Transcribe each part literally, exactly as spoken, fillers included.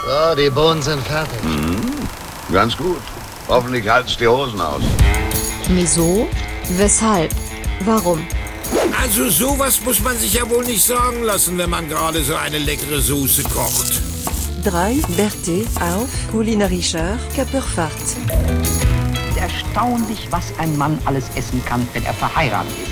So, die Bohnen sind fertig. Mhm. Ganz gut. Hoffentlich halt's die Hosen aus. Wieso? Weshalb? Warum? Also sowas muss man sich ja wohl nicht sagen lassen, wenn man gerade so eine leckere Soße kocht. drei Berthe auf kulinarischer Körperfahrt. Erstaunlich, was ein Mann alles essen kann, wenn er verheiratet ist.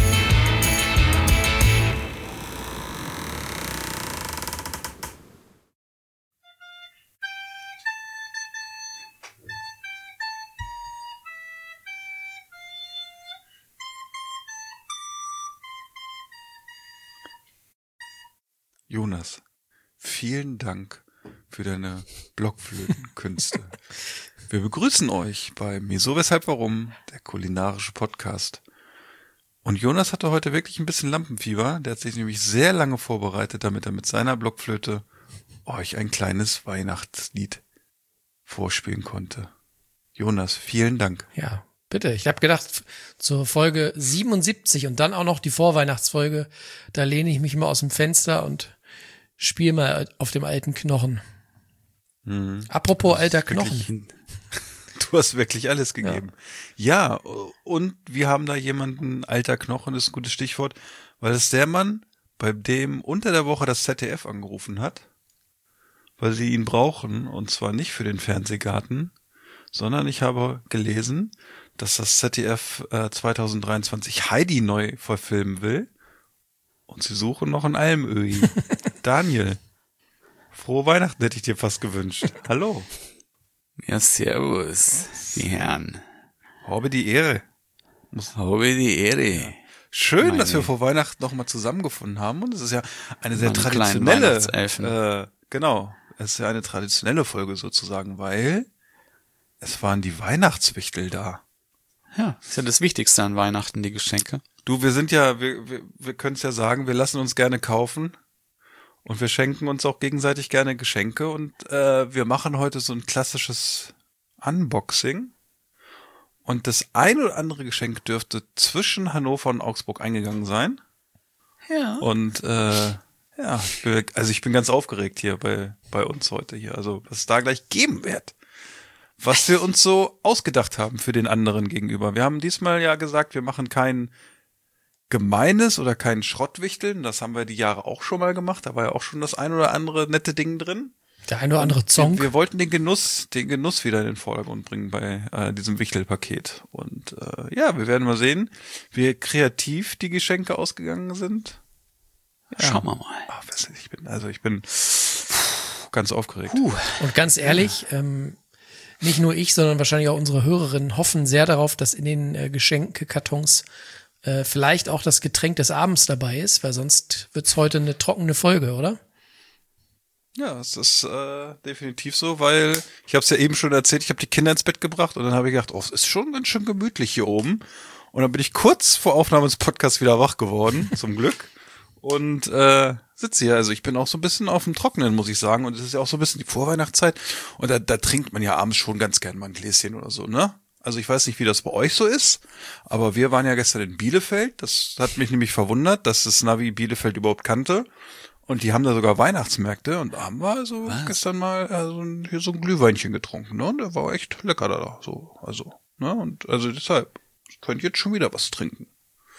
Jonas, vielen Dank für deine Blockflötenkünste. Wir begrüßen euch bei Wieso, Weshalb, Warum, der kulinarische Podcast. Und Jonas hatte heute wirklich ein bisschen Lampenfieber. Der hat sich nämlich sehr lange vorbereitet, damit er mit seiner Blockflöte euch ein kleines Weihnachtslied vorspielen konnte. Jonas, vielen Dank. Ja, bitte. Ich habe gedacht, zur Folge siebenundsiebzig und dann auch noch die Vorweihnachtsfolge, da lehne ich mich mal aus dem Fenster und spiele mal auf dem alten Knochen. Hm. Apropos alter Wirklich, Knochen. du hast wirklich alles gegeben. Ja. ja, und wir haben da jemanden, alter Knochen ist ein gutes Stichwort, weil es der Mann, bei dem unter der Woche das Z D F angerufen hat, weil sie ihn brauchen, und zwar nicht für den Fernsehgarten, sondern ich habe gelesen, dass das Z D F äh, zwanzig dreiundzwanzig Heidi neu verfilmen will. Und sie suchen noch einen Almöhi. Daniel, frohe Weihnachten hätte ich dir fast gewünscht. Hallo. Ja, servus, die Herren. Habe die Ehre. Habe die Ehre. Ja. Schön, Meine dass wir vor Weihnachten nochmal zusammengefunden haben. Und es ist ja eine sehr Meine traditionelle, kleinen äh, genau, es ist ja eine traditionelle Folge sozusagen, weil es waren die Weihnachtswichtel da. Ja, ist ja das Wichtigste an Weihnachten, die Geschenke. Du, wir sind ja, wir, wir, wir können es ja sagen, wir lassen uns gerne kaufen und wir schenken uns auch gegenseitig gerne Geschenke und äh, wir machen heute so ein klassisches Unboxing und das ein oder andere Geschenk dürfte zwischen Hannover und Augsburg eingegangen sein. Ja. Und äh, ja, ich bin, also ich bin ganz aufgeregt hier bei bei uns heute hier, also was es da gleich geben wird. Was wir uns so ausgedacht haben für den anderen gegenüber. Wir haben diesmal ja gesagt, wir machen kein Gemeines oder kein Schrottwichteln. Das haben wir die Jahre auch schon mal gemacht. Da war ja auch schon das ein oder andere nette Ding drin. Der ein oder andere Zonk. Wir, wir wollten den Genuss, den Genuss wieder in den Vordergrund bringen bei äh, diesem Wichtelpaket. Und äh, ja, wir werden mal sehen, wie kreativ die Geschenke ausgegangen sind. Ja. Schauen wir mal. Ach, was, ich bin, also ich bin pff, ganz aufgeregt. Puh. Und ganz ehrlich, ähm, nicht nur ich, sondern wahrscheinlich auch unsere Hörerinnen hoffen sehr darauf, dass in den äh, Geschenkekartons äh, vielleicht auch das Getränk des Abends dabei ist, weil sonst wird's heute eine trockene Folge, oder? Ja, es ist äh, definitiv so, weil ich habe es ja eben schon erzählt, ich habe die Kinder ins Bett gebracht und dann habe ich gedacht, oh, es ist schon ganz schön gemütlich hier oben. Und dann bin ich kurz vor Aufnahme des Podcasts wieder wach geworden, zum Glück. Und äh, sitze hier, also ich bin auch so ein bisschen auf dem Trockenen, muss ich sagen. Und es ist ja auch so ein bisschen die Vorweihnachtszeit. Und da, da trinkt man ja abends schon ganz gern mal ein Gläschen oder so, ne? Also ich weiß nicht, wie das bei euch so ist, aber wir waren ja gestern in Bielefeld. Das hat mich nämlich verwundert, dass das Navi Bielefeld überhaupt kannte. Und die haben da sogar Weihnachtsmärkte. Und da haben wir also Was? gestern mal also hier so ein Glühweinchen getrunken, ne? Und der war echt lecker da, so, also, ne? Und also deshalb, ich könnte jetzt schon wieder was trinken.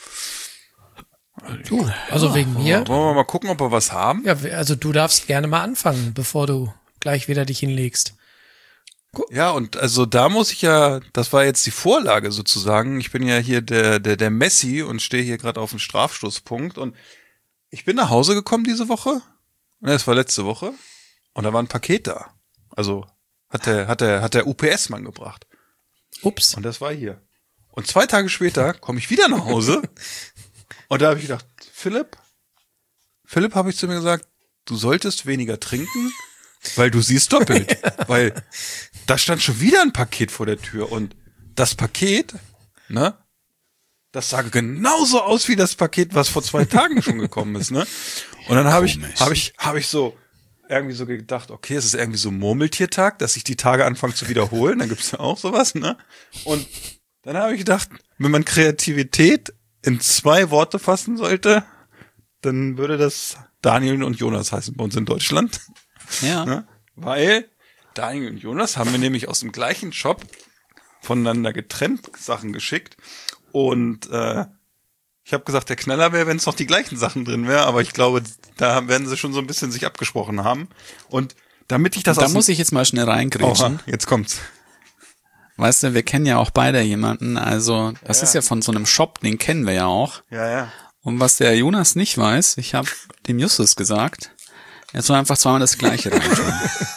Du, also wegen mir. Wollen wir mal gucken, ob wir was haben? Ja, also du darfst gerne mal anfangen, bevor du gleich wieder dich hinlegst. Ja, und also da muss ich ja, das war jetzt die Vorlage sozusagen. Ich bin ja hier der der der Messi und stehe hier gerade auf dem Strafstoßpunkt und ich bin nach Hause gekommen diese Woche. Ne, es war letzte Woche und da war ein Paket da. Also hat der hat der hat der U P S-Mann gebracht. Ups. Und das war hier. Und zwei Tage später komme ich wieder nach Hause und da habe ich gedacht, Philipp, Philipp habe ich zu mir gesagt, du solltest weniger trinken, weil du siehst doppelt. Weil da stand schon wieder ein Paket vor der Tür und das Paket, ne, das sah genauso aus wie das Paket, was vor zwei Tagen schon gekommen ist, ne? Und dann habe ich, habe ich, habe ich so irgendwie so gedacht, okay, es ist irgendwie so Murmeltiertag, dass sich die Tage anfangen zu wiederholen, dann gibt's ja auch sowas, ne? Und dann habe ich gedacht, wenn man Kreativität in zwei Worte fassen sollte, dann würde das Daniel und Jonas heißen bei uns in Deutschland. Ja. Ne? Weil Daniel und Jonas haben mir nämlich aus dem gleichen Shop voneinander getrennt Sachen geschickt. Und äh, ich habe gesagt, der Knaller wäre, wenn es noch die gleichen Sachen drin wäre. Aber ich glaube, da werden sie schon so ein bisschen sich abgesprochen haben. Und damit ich das Da aus muss ich jetzt mal schnell reingrätschen. Oha, jetzt kommt's. Weißt du, wir kennen ja auch beide jemanden. Also das Ja. ist ja von so einem Shop, den kennen wir ja auch. Ja, ja. Und was der Jonas nicht weiß, ich habe dem Justus gesagt, er soll einfach zweimal das Gleiche reintun.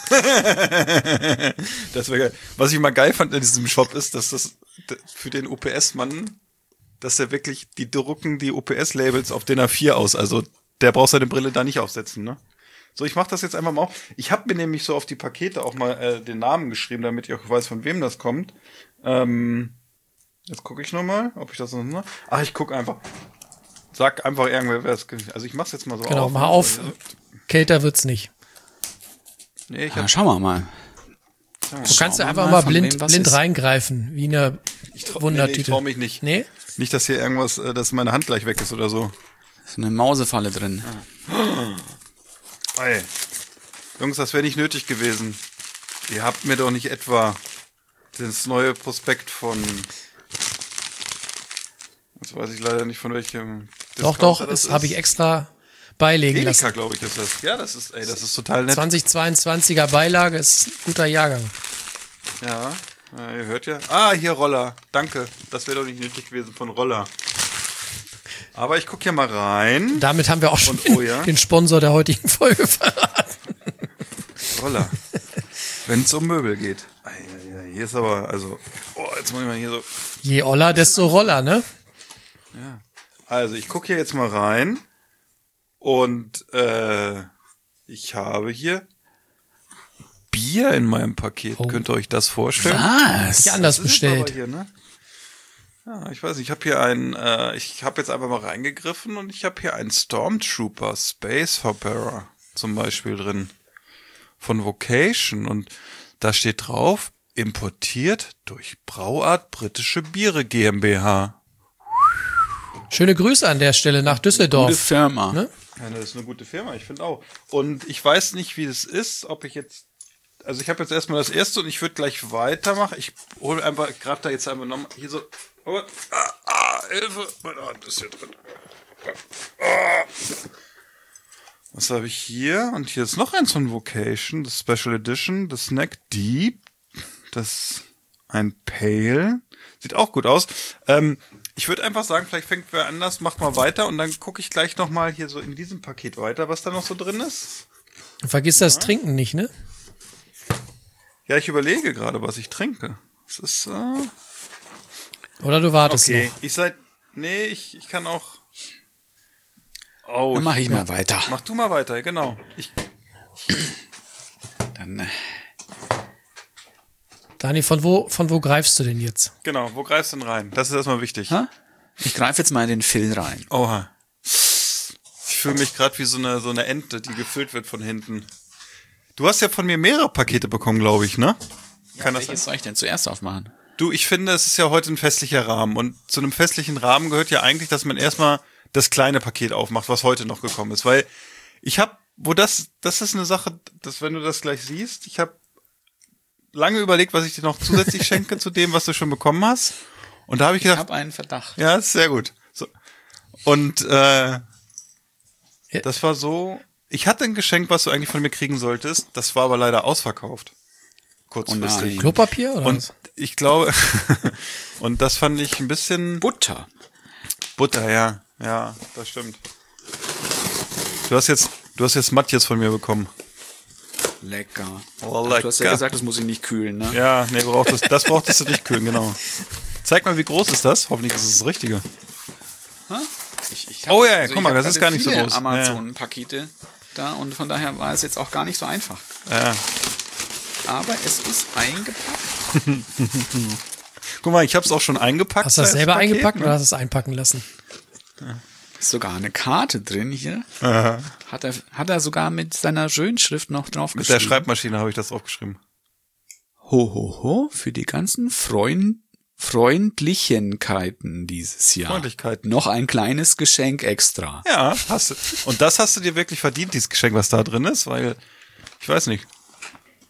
Das wäre geil. Was ich mal geil fand in diesem Shop ist, dass das für den O P S-Mann, dass der wirklich, die drucken die O P S-Labels auf D I N A vier aus. Also der braucht seine Brille da nicht aufsetzen, ne? So, ich mach das jetzt einfach mal auf. Ich habe mir nämlich so auf die Pakete auch mal äh, den Namen geschrieben, damit ich auch weiß, von wem das kommt. Ähm, jetzt gucke ich nochmal, ob ich das noch... Ne? Ach, ich guck einfach. Sag einfach irgendwer, wer es... Also ich mach's jetzt mal so Genau, auf. mal auf. Kälter wird's nicht. Nee, ich Ja, hab, schauen wir mal. Du kannst ja wir einfach mal, mal von blind, wem was blind ist. reingreifen, wie in einer ich trau, nee, nee, ich Wundertüte. trau mich nicht. Nee? Nicht, dass hier irgendwas, äh, dass meine Hand gleich weg ist oder so. Ist eine Mausefalle drin. Ey. Jungs, das wäre nicht nötig gewesen. Ihr habt mir doch nicht etwa das neue Prospekt von... Jetzt weiß ich leider nicht von welchem... Doch, Discounter doch, das das habe ich extra beilegen Edeka, lassen. glaube ich, ist das. Ja, das ist, ey, das ist total nett. zweitausendzweiundzwanziger Beilage ist ein guter Jahrgang. Ja, ja, ihr hört ja. Ah, hier Roller. Danke. Das wäre doch nicht nötig gewesen von Roller. Aber ich gucke hier mal rein. Damit haben wir auch schon Und, oh ja. den Sponsor der heutigen Folge verraten. Roller. Wenn es um Möbel geht. Ah, ja, ja, hier ist aber, also, oh, jetzt muss ich mal hier so. Je Oller, desto Roller, ne? Ja. Also, ich gucke hier jetzt mal rein. Und äh, ich habe hier Bier in meinem Paket. Oh. Könnt ihr euch das vorstellen? Was? Ja, anders Das ist aber bestellt. hier, ne? Ja, ich weiß nicht, ich habe hier einen, äh, ich habe jetzt einfach mal reingegriffen und ich habe hier einen Stormtrooper Space Hopper zum Beispiel drin von Vocation und da steht drauf, importiert durch Brauart Britische Biere GmbH. Schöne Grüße an der Stelle nach Gute Düsseldorf. Firma. Ne? Ja, das ist eine gute Firma, ich finde auch. Und ich weiß nicht, wie das ist, ob ich jetzt, also ich habe jetzt erstmal das erste und ich würde gleich weitermachen. Ich hole einfach, gerade da jetzt einfach nochmal hier so, oh, ah, ah, Hilfe, meine Hand ist hier drin. Ah. Was habe ich hier? Und hier ist noch eins von Vocation, das Special Edition, das Snack Deep, das ein Pale, sieht auch gut aus. Ähm, ich würde einfach sagen, vielleicht fängt wer anders, macht mal weiter und dann gucke ich gleich nochmal hier so in diesem Paket weiter, was da noch so drin ist. Vergiss das Trinken nicht, ne? Ja, ich überlege gerade, was ich trinke. Das ist, äh, Oder du wartest okay. noch. Ich seit, nee, ich, ich kann auch, oh. Dann mache ich mal weiter. Mach du mal weiter, genau. Ich, Dann, äh, Dani, von wo, von wo greifst du denn jetzt? genau, wo greifst du denn rein? Das ist erstmal wichtig. ha? Ich greife jetzt mal in den Phil rein. Oha. Ich fühle mich gerade wie so eine, so eine Ente, die gefüllt wird von hinten. Du hast ja von mir mehrere Pakete bekommen, glaube ich, ne? Kann das sein? Welches soll ich denn zuerst aufmachen? Du, ich finde, es ist ja heute ein festlicher Rahmen. Und zu einem festlichen Rahmen gehört ja eigentlich, dass man erstmal das kleine Paket aufmacht, was heute noch gekommen ist. Weil ich habe, wo das, das ist eine Sache, dass wenn du das gleich siehst, ich habe lange überlegt, was ich dir noch zusätzlich schenke zu dem, was du schon bekommen hast. Und da habe ich Ich gedacht, habe einen Verdacht. ja, ist sehr gut. So. Und äh, das war so, ich hatte ein Geschenk, was du eigentlich von mir kriegen solltest, das war aber leider ausverkauft. Kurzfristig. Oh nein. Klopapier oder Und was? ich glaube, und das fand ich ein bisschen Butter. Butter, ja. Ja, das stimmt. Du hast jetzt, du hast jetzt Matthias von mir bekommen. Lecker. Oh, Ach, du hast ja lecker. gesagt, das muss ich nicht kühlen, ne? Ja, nee, braucht das, das brauchtest du nicht kühlen, genau. Zeig mal, wie groß ist das? Hoffentlich ist es das Richtige. Ich, ich Oh ja, also guck ich mal, hab das ist gerade gar nicht so viele groß. Amazon-Pakete da und von daher war es jetzt auch gar nicht so einfach. Ja. Aber es ist eingepackt. Guck mal, ich habe es auch schon eingepackt. Hast du das das selber Paket, eingepackt ne? oder hast du es einpacken lassen? Ist sogar eine Karte drin hier. Aha. Hat er, hat er sogar mit seiner Schönschrift noch drauf Mit der geschrieben. Schreibmaschine habe ich das aufgeschrieben. Ho, ho, ho, für die ganzen Freund, Freundlichenkeiten dieses Jahr. Freundlichkeiten. Noch ein kleines Geschenk extra. Ja, hast du. Und das hast du dir wirklich verdient, dieses Geschenk, was da drin ist, weil, ich weiß nicht.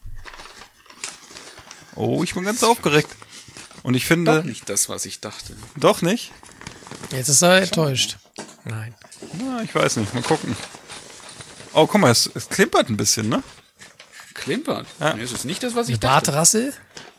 Oh, ich bin ganz aufgeregt. Und ich finde... Doch nicht das, was ich dachte. Doch nicht? Jetzt ist er enttäuscht. Nein. Na, ich weiß nicht. Mal gucken. Oh, guck mal, es, es klimpert ein bisschen, ne? Klimpert? Ja. Nee, es ist nicht das, was ich Eine dachte. Bartrassel?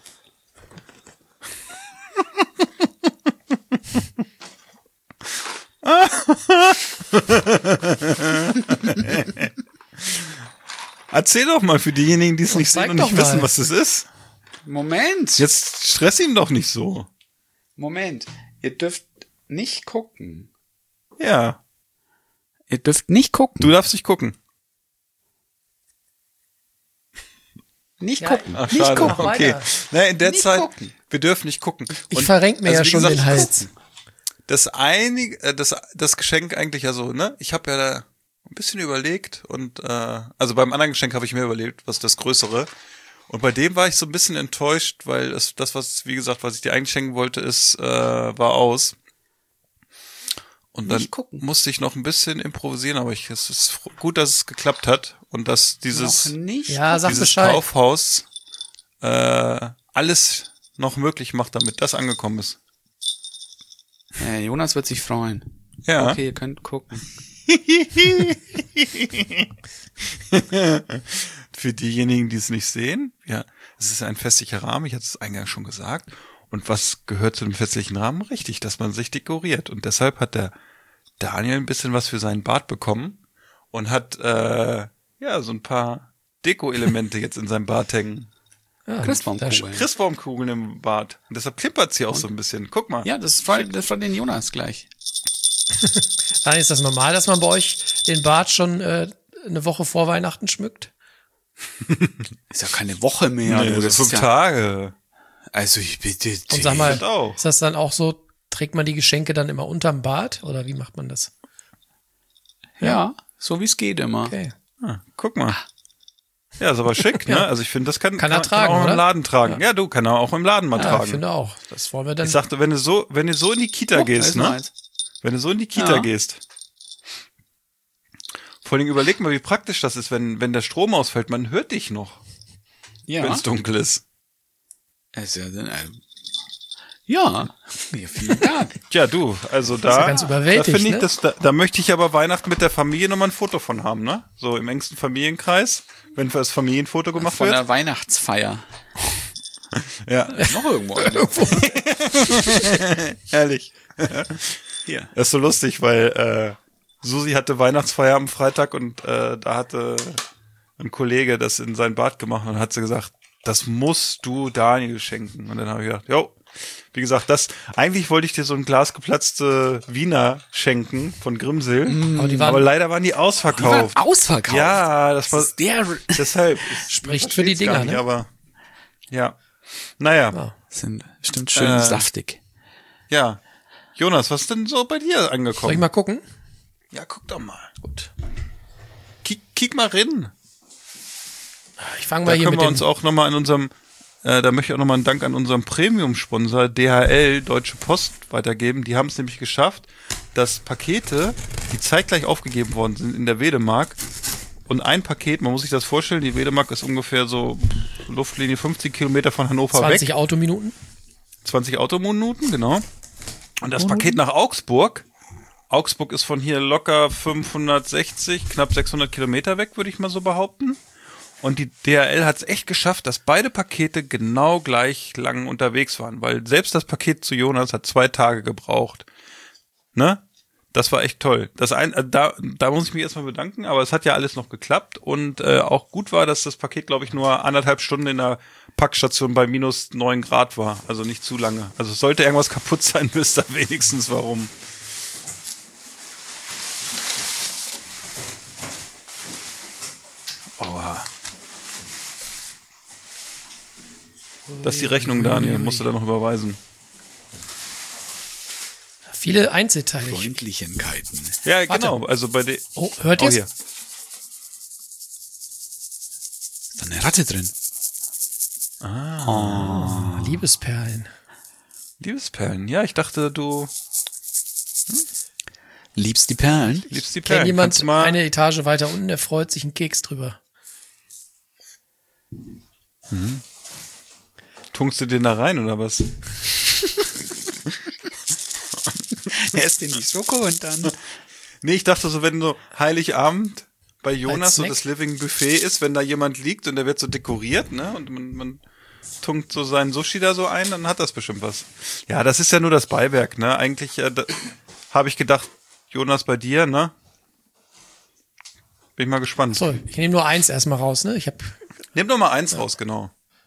Erzähl doch mal für diejenigen, die es nicht zeig sehen und doch nicht wissen, mal. was das ist. Moment. Jetzt stress ihn doch nicht so. Moment. Ihr dürft nicht gucken. Ja, Ihr dürft nicht gucken. du darfst nicht gucken. nicht Ja, gucken. Ach, nicht schade. gucken. Okay. weiter. Na, in der Nicht Zeit, gucken. wir dürfen nicht gucken. Ich Und- verrenk mir also, ja wie schon gesagt, den Hals. Das einige, äh, das, das Geschenk eigentlich ja so, ne? Ich habe ja da ein bisschen überlegt und, äh, also beim anderen Geschenk habe ich mir überlegt, was ist das Größere. Und bei dem war ich so ein bisschen enttäuscht, weil es, das, was, wie gesagt, was ich dir eigentlich schenken wollte, ist, äh, war aus. Und dann Nicht gucken. musste ich noch ein bisschen improvisieren, aber ich, es ist fro- gut, dass es geklappt hat und dass dieses, Noch nicht. Ja, sag dieses Bescheid. Kaufhaus äh, alles noch möglich macht, damit das angekommen ist. Ja, Jonas wird sich freuen. Ja. Okay, ihr könnt gucken. Für diejenigen, die es nicht sehen, ja, es ist ein festlicher Rahmen, ich hatte es eingangs schon gesagt. Und was gehört zu dem festlichen Rahmen? Richtig, dass man sich dekoriert. Und deshalb hat der Daniel ein bisschen was für seinen Bart bekommen und hat äh, ja so ein paar Deko-Elemente jetzt in seinem Bart hängen. Ja, Christbaumkugeln. Christbaumkugeln im Bart. Und deshalb klimpert sie auch so ein bisschen. Guck mal. Ja, das freut, das freut den Jonas gleich. Dann ist das normal, dass man bei euch den Bart schon äh, eine Woche vor Weihnachten schmückt? Ist ja keine Woche mehr. Nee, du, so das fünf ist ja, Tage. Also ich bitte. Und sag mal, Stimmt auch. ist das dann auch so, trägt man die Geschenke dann immer unterm Bart oder wie macht man das? Ja, so wie es geht immer. Okay. Ah, guck mal. Ja, ist aber schick, ne? Also ich finde, das kann, Kann er tragen, auch im oder? Laden tragen. Ja. du, kann er auch im Laden mal Ja, ich tragen. finde auch. Das wollen wir dann. Ich sagte, wenn du so, wenn du so in die Kita Oh, da gehst, ist ne? noch eins. Wenn du so in die Kita Ja. gehst. Vor allem überleg mal, wie praktisch das ist, wenn, wenn der Strom ausfällt. Man hört dich noch, Ja. wenn es dunkel ist. Ist ja, dann, äh, ja. Ja, vielen Dank. Tja, du, also da, ja ganz überwältigt, da finde ich, ne? das, da, da möchte ich aber Weihnachten mit der Familie nochmal ein Foto von haben, ne? So im engsten Familienkreis, wenn das Familienfoto gemacht Von wird. der Weihnachtsfeier. Ja, Noch irgendwo. ehrlich. Hier. Das ist so lustig, weil äh, Susi hatte Weihnachtsfeier am Freitag und äh, da hatte ein Kollege das in sein Bad gemacht und hat sie gesagt, das musst du Daniel schenken. Und dann habe ich gedacht, jo, wie gesagt, das eigentlich wollte ich dir so ein Glas geplatzte Wiener schenken von Grimsel, Aber die waren- aber leider waren die ausverkauft. Ausverkauft. Ja, das war Das ist der. deshalb. Spricht für die Versteht's gar Dinger, nicht, ne? Aber ja, naja, Ja. Sind bestimmt schön Äh, saftig. ja. Jonas, was ist denn so bei dir Soll ich angekommen? mal gucken? Ja, guck doch mal. Gut. Kick, kick mal rein. Ich fange Da mal hier können mit wir dem. uns auch nochmal in unserem, äh, da möchte ich auch nochmal einen Dank an unserem Premium-Sponsor D H L, Deutsche Post, weitergeben. Die haben es nämlich geschafft, dass Pakete, die zeitgleich aufgegeben worden sind in der Wedemark, und ein Paket, man muss sich das vorstellen, die Wedemark ist ungefähr so Luftlinie fünfzig Kilometer von Hannover zwanzig weg. Autominuten. zwanzig Autominuten, genau. Und das Paket nach Augsburg, Augsburg ist von hier locker fünfhundertsechzig, knapp sechshundert Kilometer weg, würde ich mal so behaupten. Und die D H L hat es echt geschafft, dass beide Pakete genau gleich lang unterwegs waren, weil selbst das Paket zu Jonas hat zwei Tage gebraucht. Ne? Das war echt toll. Das ein, äh, da, da muss ich mich erstmal bedanken, aber es hat ja alles noch geklappt und äh, auch gut war, dass das Paket, glaube ich, nur anderthalb Stunden in der Packstation bei minus neun Grad war. Also nicht zu lange. Also es sollte irgendwas kaputt sein, wisst ihr wenigstens warum. Aua. Das ist die Rechnung, Daniel. Musst du da noch überweisen. Viele Einzelteile. Ich- Freundlichkeiten. Ja, Warte. genau. Also bei der. Oh, hört Oh, ihr's? hier. Ist da eine Ratte drin? Ah, Liebesperlen. Liebesperlen. Ja, ich dachte, du Liebst die Perlen? liebst die Kennt Perlen. jemand Kannst du mal, eine Etage weiter unten, der freut sich einen Keks drüber. tunkst du den da rein, oder was? Erst in die Schoko und dann... Nee, ich dachte so, wenn so Heiligabend bei Jonas so Snack? das Living Buffet ist, wenn da jemand liegt und der wird so dekoriert, ne, und man, man tunkt so seinen Sushi da so ein, dann hat das bestimmt was. Ja, das ist ja nur das Beiwerk, ne, eigentlich äh, habe ich gedacht, Jonas, bei dir, ne? Bin ich mal gespannt. So, ich nehme nur eins erstmal raus, ne? Ich hab, Nimm doch mal eins raus, genau.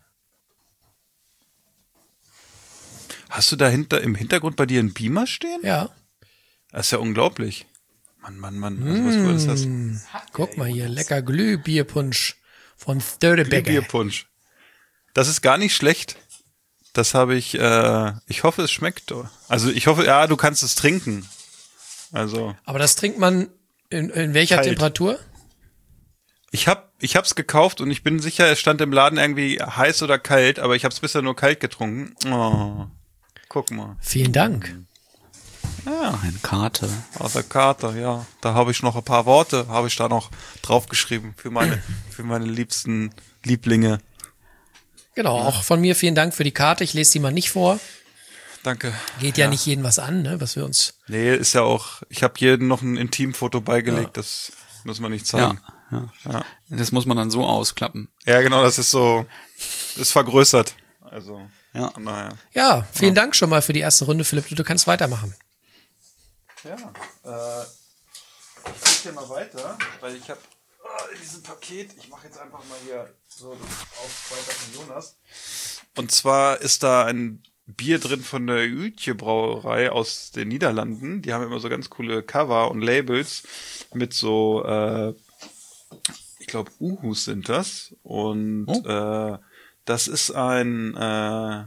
Hast du da hinter, im Hintergrund bei dir einen Beamer stehen? ja. Das ist ja unglaublich. Mann, Mann, Mann. Also was du alles hast. Guck mal hier, lecker Glühbierpunsch von Störtebecker. Bierpunsch. Das ist gar nicht schlecht. Das habe ich, äh, ich hoffe, es schmeckt. Also ich hoffe, ja, du kannst es trinken. Also. Aber das trinkt man in, in welcher Kalt. Temperatur? Ich hab, ich hab's gekauft und ich bin sicher, es stand im Laden irgendwie heiß oder kalt, aber ich hab's bisher nur kalt getrunken. Oh. Guck mal. Vielen Dank. Ja. Eine Karte. Aus der Karte, ja. Da habe ich noch ein paar Worte, habe ich da noch draufgeschrieben für meine, für meine liebsten Lieblinge. Genau, auch von mir vielen Dank für die Karte. Ich lese die mal nicht vor. Danke. Geht ja, nicht jedem was an, ne, was wir uns... Nee, ist ja auch, ich habe jedem noch ein Intimfoto beigelegt, Ja. das muss man nicht Ja, zeigen. ja. Ja. Das muss man dann so ausklappen. Ja, genau, das ist so, ist vergrößert. Also, Ja. naja. Ja, vielen Dank schon mal für die erste Runde, Philipp. Du kannst weitermachen. Ja, äh, ich gehe hier mal weiter, weil ich habe oh, in diesem Paket, ich mache jetzt einfach mal hier so auf weiter von Jonas. Und zwar ist da ein Bier drin von der Uetje Brauerei aus den Niederlanden. Die haben immer so ganz coole Cover und Labels mit so, äh, ich glaube, Uhus sind das. Und Oh. äh, das ist ein, äh,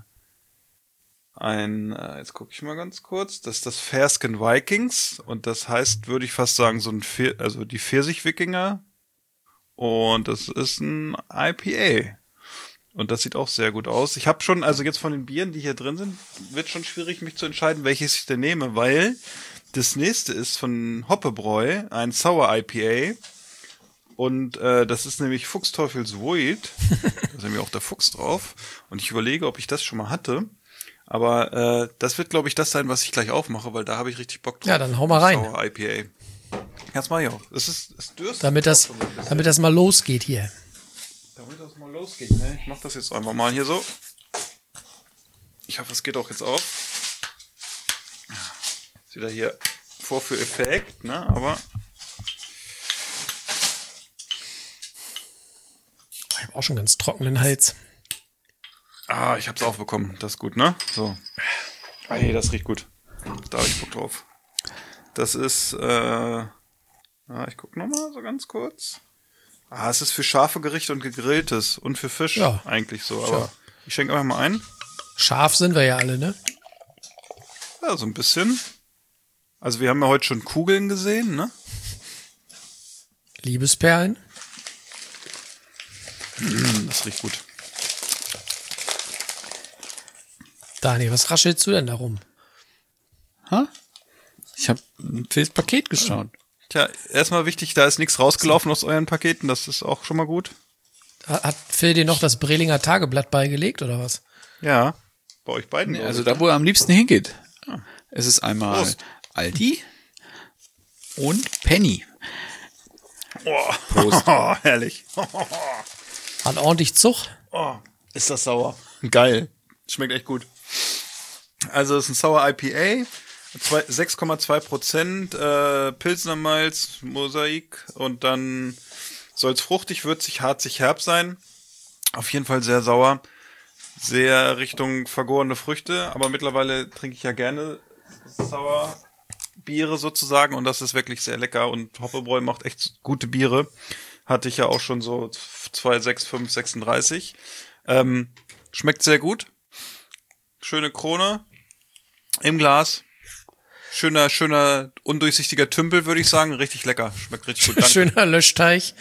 ein, äh, jetzt gucke ich mal ganz kurz, das ist das Fersken Vikings und das heißt, würde ich fast sagen, so ein, Pfir- also die Pfirsich-Wikinger und das ist ein I P A und das sieht auch sehr gut aus. Ich habe schon, also jetzt von den Bieren, die hier drin sind, wird schon schwierig, mich zu entscheiden, welches ich denn nehme, weil das nächste ist von Hoppebräu, ein Sour I P A und äh, das ist nämlich Fuchsteufels Void, da ist nämlich auch der Fuchs drauf und ich überlege, ob ich das schon mal hatte. Aber äh, das wird, glaube ich, das sein, was ich gleich aufmache, weil da habe ich richtig Bock drauf. Ja, dann hau mal rein. Sour I P A. Jetzt mach ich auch. Es ist, es dürstet. Damit das, auch schon so ein bisschen. damit das mal losgeht hier. Damit das mal losgeht, ne? Ich mach das jetzt einfach mal hier so. Ich hoffe, es geht auch jetzt auf. Ist wieder hier Vorführeffekt, ne? Aber Ich habe auch schon ganz trockenen Hals. ah, ich hab's aufbekommen. Das ist gut, ne? So. Ey, das riecht gut. Da habe ich Bock drauf. Das ist, äh, ja, ich guck noch mal so ganz kurz. Ah, es ist für scharfe Gerichte und gegrilltes und für Fisch Ja. eigentlich so. Aber ich schenke einfach mal ein. Scharf sind wir ja alle, ne? Ja, so ein bisschen. Also wir haben ja heute schon Kugeln gesehen, ne? Liebesperlen. Das riecht gut. Daniel, was raschelst du denn da rum? Ha? Ich habe fürs Paket geschaut. Tja, erstmal wichtig, da ist nichts rausgelaufen aus euren Paketen, das ist auch schon mal gut. Hat hat Phil dir noch das Brelinger Tageblatt beigelegt, oder was? Ja, bei euch beiden. Nee, also da, wo er am liebsten hingeht. Es ist einmal Prost. Aldi und Penny. Oh, Prost. herrlich. Hat ordentlich Zug. Oh, ist das sauer. Geil. Schmeckt echt gut. Also es ist ein Sour I P A, zwei- sechs Komma zwei Prozent, äh, Pilsner Malz, Mosaik und dann soll es fruchtig, würzig, harzig, herb sein. Auf jeden Fall sehr sauer. Sehr Richtung vergorene Früchte, aber mittlerweile trinke ich ja gerne Sour Biere sozusagen und das ist wirklich sehr lecker und Hoppebräu macht echt gute Biere. Hatte ich ja auch schon so zwei, sechs, fünf, sechsunddreißig. Ähm, schmeckt sehr gut. Schöne Krone im Glas. Schöner, schöner, undurchsichtiger Tümpel, würde ich sagen. Richtig lecker. Schmeckt richtig gut. Danke. Schöner Löschteich.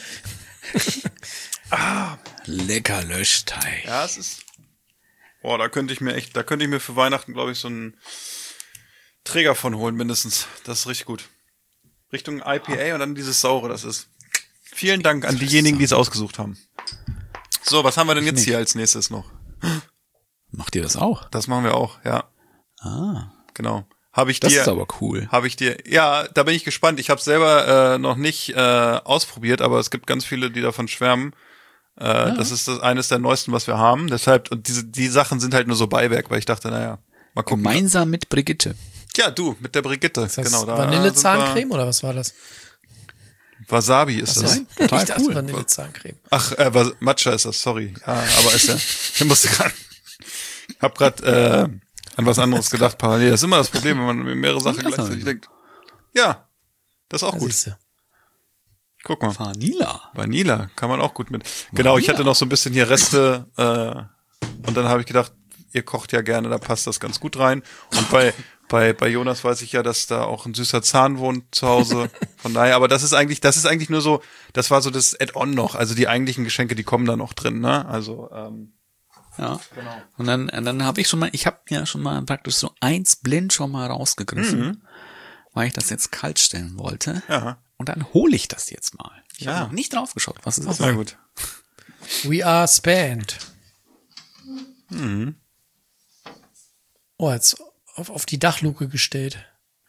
Lecker Löschteig. Ja, es ist. Boah, da könnte ich mir echt, da könnte ich mir für Weihnachten, glaube ich, so einen Träger von holen, mindestens. Das ist richtig gut. Richtung I P A und dann dieses Saure, das ist. Vielen Dank an diejenigen, die es ausgesucht haben. So, was haben wir denn jetzt hier als nächstes noch? Macht ihr das auch? Das machen wir auch, ja. Ah. Genau. Habe ich Das dir, ist aber cool. Habe ich dir, ja, da bin ich gespannt. Ich habe selber äh, noch nicht äh, ausprobiert, aber es gibt ganz viele, die davon schwärmen. Äh, ja. Das ist das eines der neuesten, was wir haben. Deshalb, und diese die Sachen sind halt nur so Beiwerk, weil ich dachte, naja, mal gucken. Gemeinsam mit Brigitte. Ja, du, mit der Brigitte. Das heißt genau. Da Vanillezahncreme oder was war das? Wasabi ist Was das. ist das? Total Ich dachte cool. Vanillezahncreme. Ach, äh, Was- Matcha ist das, sorry. Ja, aber ist ja, ich musste gerade, hab grad äh, an was anderes gedacht parallel. Das ist immer das Problem, wenn man mehrere Sachen gleichzeitig denkt. Ja, das ist auch Da gut. siehste. Guck mal. Vanilla. Vanilla kann man auch gut mit. Genau, ich hatte noch so ein bisschen hier Reste äh, und dann habe ich gedacht, ihr kocht ja gerne, da passt das ganz gut rein. Und bei bei bei Jonas weiß ich ja, dass da auch ein süßer Zahn wohnt zu Hause. Von daher, aber das ist eigentlich, das ist eigentlich nur so, das war so das Add-on noch. Also die eigentlichen Geschenke, die kommen da noch drin, ne? Also ähm, Ja. genau. Und dann, und dann habe ich schon mal, ich habe ja schon mal praktisch so eins blind schon mal rausgegriffen, Mhm. weil ich das jetzt kalt stellen wollte. Ja. Und dann hole ich das jetzt mal. Ich Ja. habe noch nicht drauf geschaut, was es ist. Sehr gut. We are spanned. Mhm. Oh, jetzt auf, auf die Dachluke gestellt.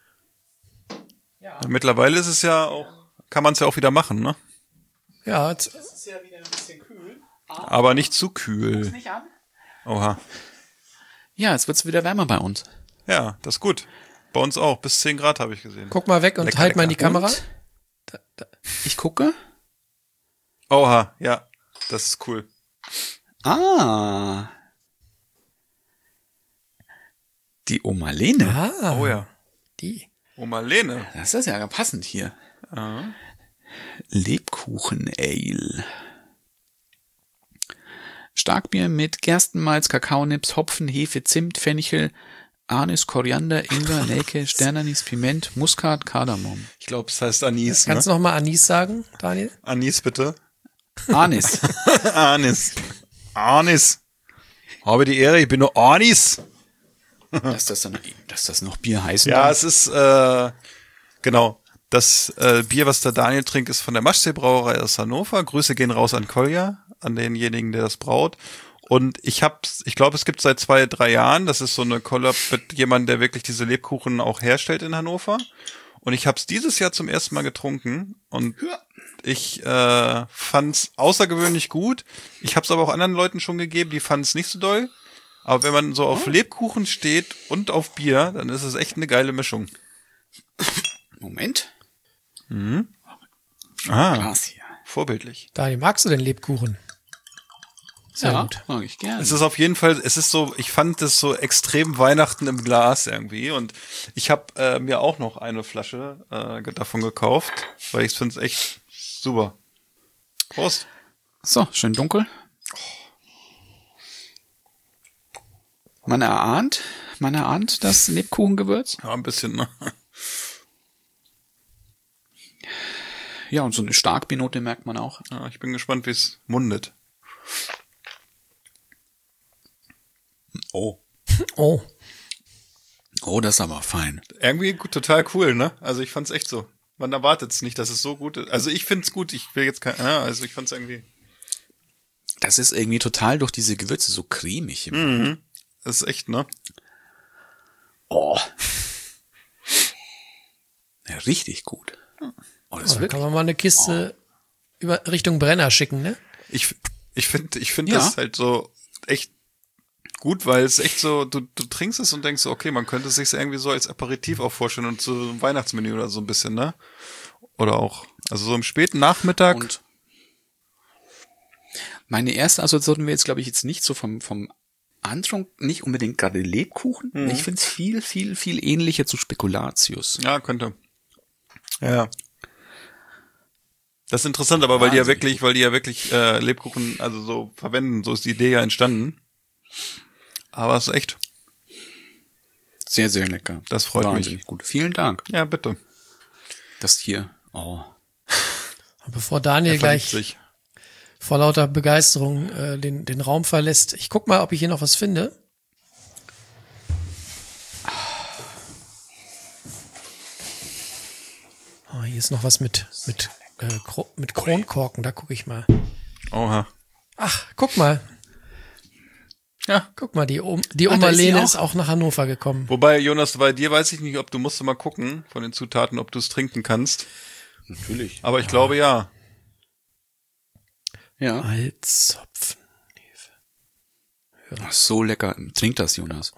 Ja, mittlerweile ist es ja auch, kann man es ja auch wieder machen, ne? Ja, jetzt, ist ja wieder ein bisschen kühl. Aber nicht zu kühl. Nicht an? Oha. Ja, jetzt wird's wieder wärmer bei uns. Ja, das ist gut. Bei uns auch. Bis zehn Grad habe ich gesehen. guck mal weg und Lecker, halt mal in die lecker. Kamera. Und ich gucke. Oha, ja. Das ist cool. Ah. Die Oma Lene. Ah, Oh ja. die. Oma Lene. Das ist ja passend hier. Ja. Lebkuchen-Ale. Starkbier mit Gerstenmalz, Kakaonips, Hopfen, Hefe, Zimt, Fenchel, Anis, Koriander, Ingwer, Nelke, Sternanis, Piment, Muskat, Kardamom. Ich glaube, es heißt Anis. Kannst Ne? du noch mal Anis sagen, Daniel? Anis, bitte. Anis. Anis. Anis. Habe die Ehre, ich bin nur Anis. dass, das dann, dass das noch Bier heißen Ja, darf. es ist, äh, genau. Das äh, Bier, was der Daniel trinkt, ist von der Maschsee-Brauerei aus Hannover. Grüße gehen raus an Kolja, an denjenigen, der das braut. Und ich hab's, ich glaube, es gibt seit zwei, drei Jahren, das ist so eine Collab mit jemandem, der wirklich diese Lebkuchen auch herstellt in Hannover. Und ich hab's dieses Jahr zum ersten Mal getrunken und ich äh, fand's außergewöhnlich gut. Ich hab's aber auch anderen Leuten schon gegeben, die fanden's nicht so doll. Aber wenn man so auf Lebkuchen steht und auf Bier, dann ist es echt eine geile Mischung. Moment. Ah, Glas hier. vorbildlich. Daniel, magst du den Lebkuchen? Sehr Ja, gut. mag ich gerne. Es ist auf jeden Fall, es ist so, ich fand das so extrem Weihnachten im Glas irgendwie und ich habe äh, mir auch noch eine Flasche äh, davon gekauft, weil ich finde es echt super. Prost. So, schön dunkel. Man erahnt, man erahnt das Lebkuchengewürz. Ja, ein bisschen, ne? Ja, und so eine Starkbiernote merkt man auch. Ja, ich bin gespannt, wie es mundet. Oh. Oh, Oh, das ist aber fein. Irgendwie gut, total cool, ne? Also ich fand's echt so. Man erwartet es nicht, dass es so gut ist. Also ich find's gut, ich will jetzt kein, ja, also ich fand's irgendwie. Das ist irgendwie total durch diese Gewürze so cremig. Mhm. Das ist echt, ne? Oh. Ja, richtig gut. Oh, das da ist wirklich. kann man mal eine Kiste über Richtung Brenner schicken, ne? Ich, ich finde, ich finde Ja. das halt so echt gut, weil es echt so, du, du trinkst es und denkst so, okay, man könnte es sich irgendwie so als Aperitif auch vorstellen und so ein Weihnachtsmenü oder so ein bisschen, ne? Oder auch, also so im späten Nachmittag. Und meine erste Assoziation wäre jetzt, glaube ich, jetzt nicht so vom, vom Antrunk, nicht unbedingt gerade Lebkuchen. Mhm. Ich finde es viel, viel, viel ähnlicher zu Spekulatius. Ja, könnte. Ja, ja. Das ist interessant, aber weil die ja Wahnsinnig wirklich, weil die ja wirklich äh, Lebkuchen also so verwenden, so ist die Idee ja entstanden. Aber es ist echt, Sehr, sehr lecker. das freut Wahnsinnig mich. gut. Vielen Dank. Ja, bitte. Das hier. Oh. Und bevor Daniel Er verliebt gleich sich. vor lauter Begeisterung äh, den, den Raum verlässt, ich guck mal, ob ich hier noch was finde. Oh, hier ist noch was mit, mit, äh, Kro- mit Kronkorken, da gucke ich mal. Oha. Ach, guck mal. Ja. Guck mal, die, Om die Ah, da Oma ist sie Lene auch. ist auch nach Hannover gekommen. Wobei, Jonas, bei dir weiß ich nicht, ob du musst mal gucken von den Zutaten, ob du es trinken kannst. Natürlich. Aber ich glaube ja. Ja. Malzhopfen. Ach, so lecker. Trink das, Jonas.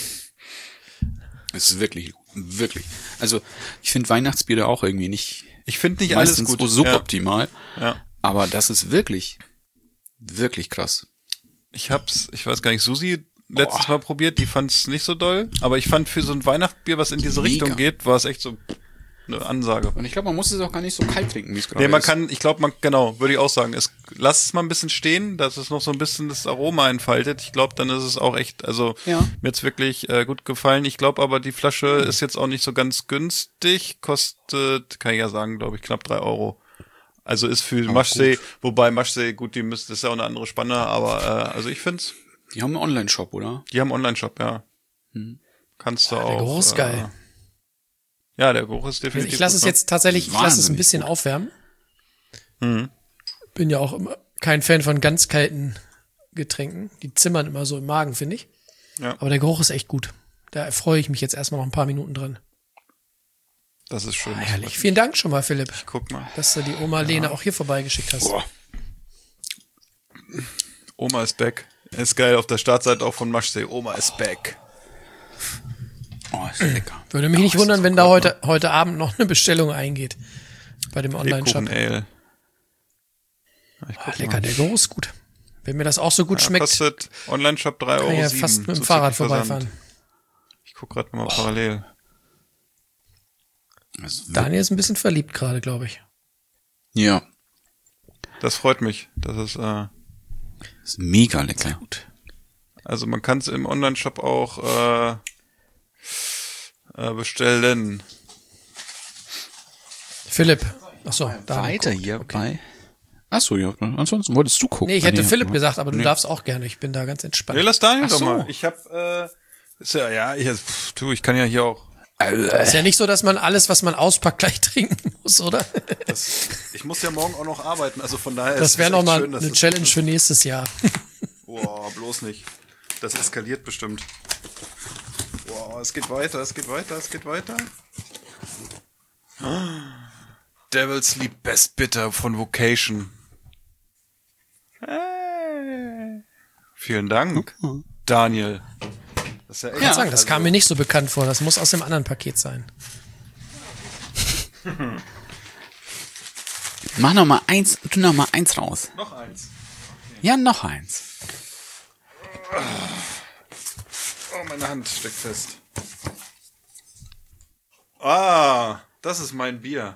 Es ist wirklich, wirklich. Also, ich finde Weihnachtsbiere auch irgendwie nicht, Ich finde nicht alles meistens gut. so suboptimal. Ja. ja. Aber das ist wirklich, wirklich krass. Ich hab's, ich weiß gar nicht, Susi letztes Mal probiert, die fand's nicht so doll. Aber ich fand für so ein Weihnachtsbier, was in diese Mega. Richtung geht, war es echt so eine Ansage. Und ich glaube, man muss es auch gar nicht so kalt trinken, wie es gerade Nee, man ist. kann, ich glaube, man, genau, würde ich auch sagen, es, lass es mal ein bisschen stehen, dass es noch so ein bisschen das Aroma entfaltet. Ich glaube, dann ist es auch echt, also, Ja. mir hat's wirklich äh, gut gefallen. Ich glaube aber, die Flasche ist jetzt auch nicht so ganz günstig, kostet, kann ich ja sagen, glaube ich, knapp drei Euro. Also ist für Oh, Maschsee, gut. wobei Maschsee, gut, die müssen, das ist ja auch eine andere Spanne, aber, äh, also ich find's, Die haben einen Online-Shop, oder? die haben einen Online-Shop, ja. Hm. Kannst du auch. Der Geruch ist äh, geil. Ja, der Geruch ist Also definitiv ich lasse gut, es ne? jetzt tatsächlich, ich lasse es ein Wahnsinnig bisschen gut. aufwärmen. Mhm. Bin ja auch immer kein Fan von ganz kalten Getränken. Die zimmern immer so im Magen, finde ich. Ja. Aber der Geruch ist echt gut. Da erfreue ich mich jetzt erstmal noch ein paar Minuten dran. Das ist schön. Ah, herrlich. Vielen Dank schon mal, Philipp, Guck mal. dass du die Oma Lene auch hier vorbeigeschickt hast. Boah. Oma ist back. Ist geil auf der Startseite auch von Maschsee. Oma ist back. Oh, ist lecker. Würde mich nicht ist wundern, das wenn da heute, heute Abend noch eine Bestellung eingeht. Bei dem Online-Shop. Lebkuchen Ale. Ich Ah, guck lecker, mal. der Geruch ist gut. Wenn mir das auch so gut Ja, schmeckt, kostet Online-Shop drei Euro. kann ich ja fast mit dem Fahrrad vorbeifahren. Ich guck gerade mal parallel. Das ist Daniel ist ein bisschen verliebt gerade, glaube ich. Ja, Das freut mich. Das ist, äh, das ist mega lecker. Gut. also man kann es im Online-Shop auch äh, äh, bestellen. Philipp. Achso, da. Weiter hier bei. Achso, ja. Ansonsten wolltest du gucken. Nee, ich hätte Ah, Philipp gesagt, aber du Nee. darfst auch gerne. Ich bin da ganz entspannt. Nee, lass Daniel Ach doch so. mal. Ich hab, äh, ist ja, ja, ich, pff, du, ich kann ja hier auch. Ist ja nicht so, dass man alles, was man auspackt, gleich trinken muss, oder? Das, ich muss ja morgen auch noch arbeiten, also von daher Das ist wäre es echt nochmal schön, dass eine das- Challenge für nächstes Jahr. Boah, bloß nicht. Das eskaliert bestimmt. Boah, es geht weiter, es geht weiter, es geht weiter. Devil's Sleep Best Bitter von Vocation. Hey. Vielen Dank, Daniel. Das ist ja echt, Ich kann sagen, das also- kam mir nicht so bekannt vor. Das muss aus dem anderen Paket sein. Mach noch mal eins, tu noch mal eins raus. Noch eins. Ja, noch eins. Oh, meine Hand steckt fest. Ah, das ist mein Bier.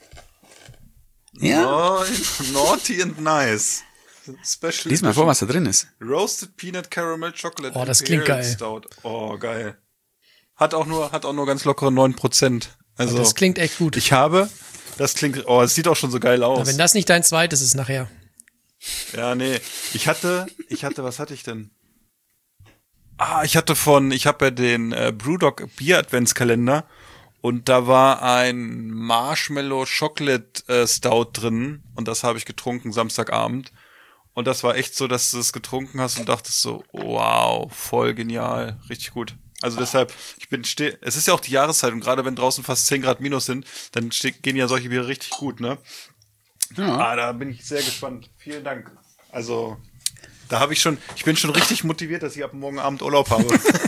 Ja. Oh, naughty and nice. Special Lies mal vor, was da drin ist. Roasted Peanut Caramel Chocolate. Oh, das Imperial klingt geil. Stout. Oh, geil. Hat auch nur, hat auch nur ganz lockere neun Prozent. Also, Das klingt echt gut. ich habe, das klingt, oh, es sieht auch schon so geil aus. Aber wenn das nicht dein zweites ist nachher. Ja, nee. Ich hatte, ich hatte, was hatte ich denn? Ah, ich hatte von, ich habe ja den äh, Brewdog Bier Adventskalender und da war ein Marshmallow Chocolate äh, Stout drin und das habe ich getrunken Samstagabend und das war echt so, dass du es getrunken hast und dachtest so, wow, voll genial, richtig gut. Also deshalb, ich bin steh, es ist ja auch die Jahreszeit und gerade wenn draußen fast zehn Grad minus sind, dann ste gehen ja solche Biere richtig gut, ne? Ja. Ah, da bin ich sehr gespannt. Vielen Dank. Also, da habe ich schon, ich bin schon richtig motiviert, dass ich ab morgen Abend Urlaub habe.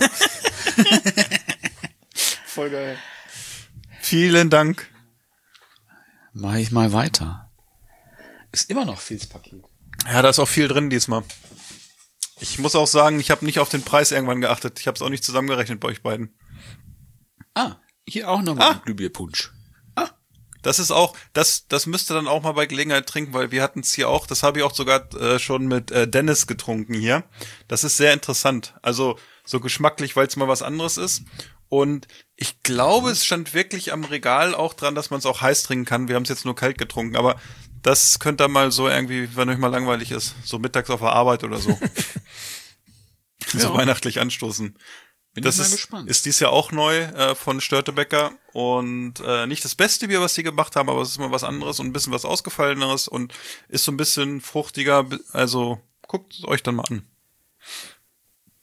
Voll geil. Vielen Dank. Mach ich mal weiter. Ist immer noch vieles Paket. Ja, da ist auch viel drin diesmal. Ich muss auch sagen, ich habe nicht auf den Preis irgendwann geachtet. Ich habe es auch nicht zusammengerechnet bei euch beiden. Ah, hier auch nochmal Ah. ein Glühbierpunsch. Das ist auch, das, das müsste dann auch mal bei Gelegenheit trinken, weil wir hatten es hier auch, das habe ich auch sogar äh, schon mit äh, Dennis getrunken hier. Das ist sehr interessant. Also so geschmacklich, weil es mal was anderes ist. Und ich glaube, es stand wirklich am Regal auch dran, dass man es auch heiß trinken kann. Wir haben es jetzt nur kalt getrunken, aber das könnte mal so irgendwie, wenn euch mal langweilig ist, so mittags auf der Arbeit oder so. So Ja. weihnachtlich anstoßen. Bin Das ich mal ist, gespannt. ist dies Jahr auch neu äh, von Störtebecker und äh, nicht das beste Bier, was die gemacht haben, aber es ist mal was anderes und ein bisschen was Ausgefalleneres und ist so ein bisschen fruchtiger, also guckt es euch dann mal an.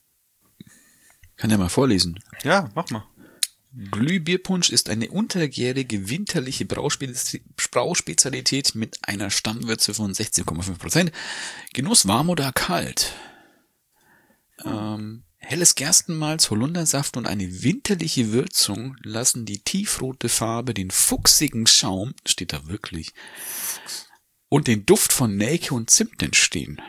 Kann ja mal vorlesen. Ja, mach mal. Glühbierpunsch ist eine untergärige, winterliche Brauspe- Brauspezialität mit einer Stammwürze von sechzehn Komma fünf Prozent. Genuss warm oder kalt. Ähm, helles Gerstenmalz, Holundersaft und eine winterliche Würzung lassen die tiefrote Farbe, den fuchsigen Schaum, steht da wirklich, und den Duft von Nelke und Zimt entstehen.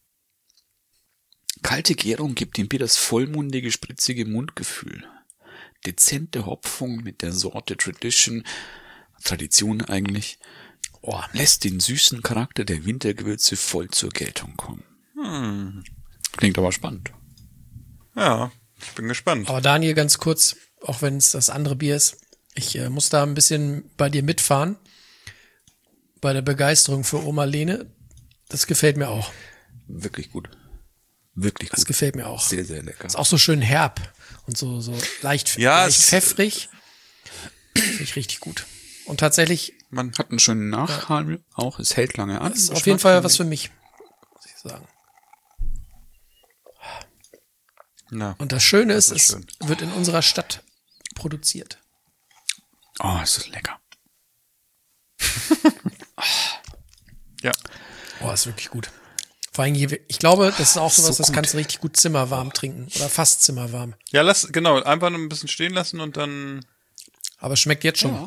Kalte Gärung gibt dem Bier das vollmundige, spritzige Mundgefühl. Dezente Hopfung mit der Sorte Tradition, Tradition eigentlich, oh, lässt den süßen Charakter der Wintergewürze voll zur Geltung kommen. Hm. Klingt aber spannend. Ja, ich bin gespannt. Aber Daniel, ganz kurz, auch wenn es das andere Bier ist, ich äh, muss da ein bisschen bei dir mitfahren. Bei der Begeisterung für Oma Lene. Das gefällt mir auch. Wirklich gut. Wirklich gut. Das gefällt mir auch. Sehr, sehr lecker. Ist auch so schön herb und so, so leicht, Ja, leicht es- pfeffrig. Finde ich richtig gut. Und tatsächlich Man hat einen schönen Nachhall auch. Es hält lange an. ist auf jeden Fall was für mich, muss ich sagen. Na, Und das Schöne ist, ist es schön. wird in unserer Stadt produziert. Oh, es ist lecker. ja. Oh, ist wirklich gut. Vor allem, je- ich glaube, das ist auch sowas, das kannst du richtig gut zimmerwarm trinken. Oder fast zimmerwarm. Ja, lass, genau, einfach nur ein bisschen stehen lassen und dann. Aber es schmeckt jetzt schon. Ja.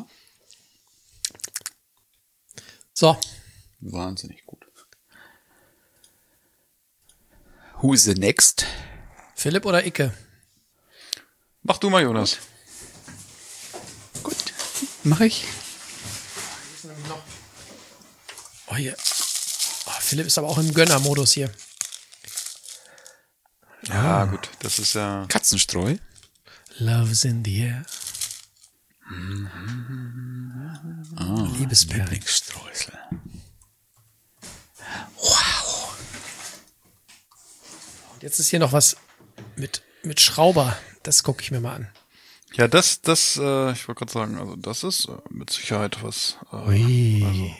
So, Wahnsinnig gut. Who's the next? Philipp oder Icke? Mach du mal, Jonas. Gut. Mach ich. Oh, hier. Oh, Philipp ist aber auch im Gönnermodus hier. Ja, gut, das ist ja. Katzenstreu. Love's in the air. Ah, Liebesperlen. Lieblingsstreusel. Und jetzt ist hier noch was mit, mit Schrauber. Das gucke ich mir mal an. Ja, das, das, äh, ich wollte gerade sagen, also das ist äh, mit Sicherheit was. Äh, Ui. also,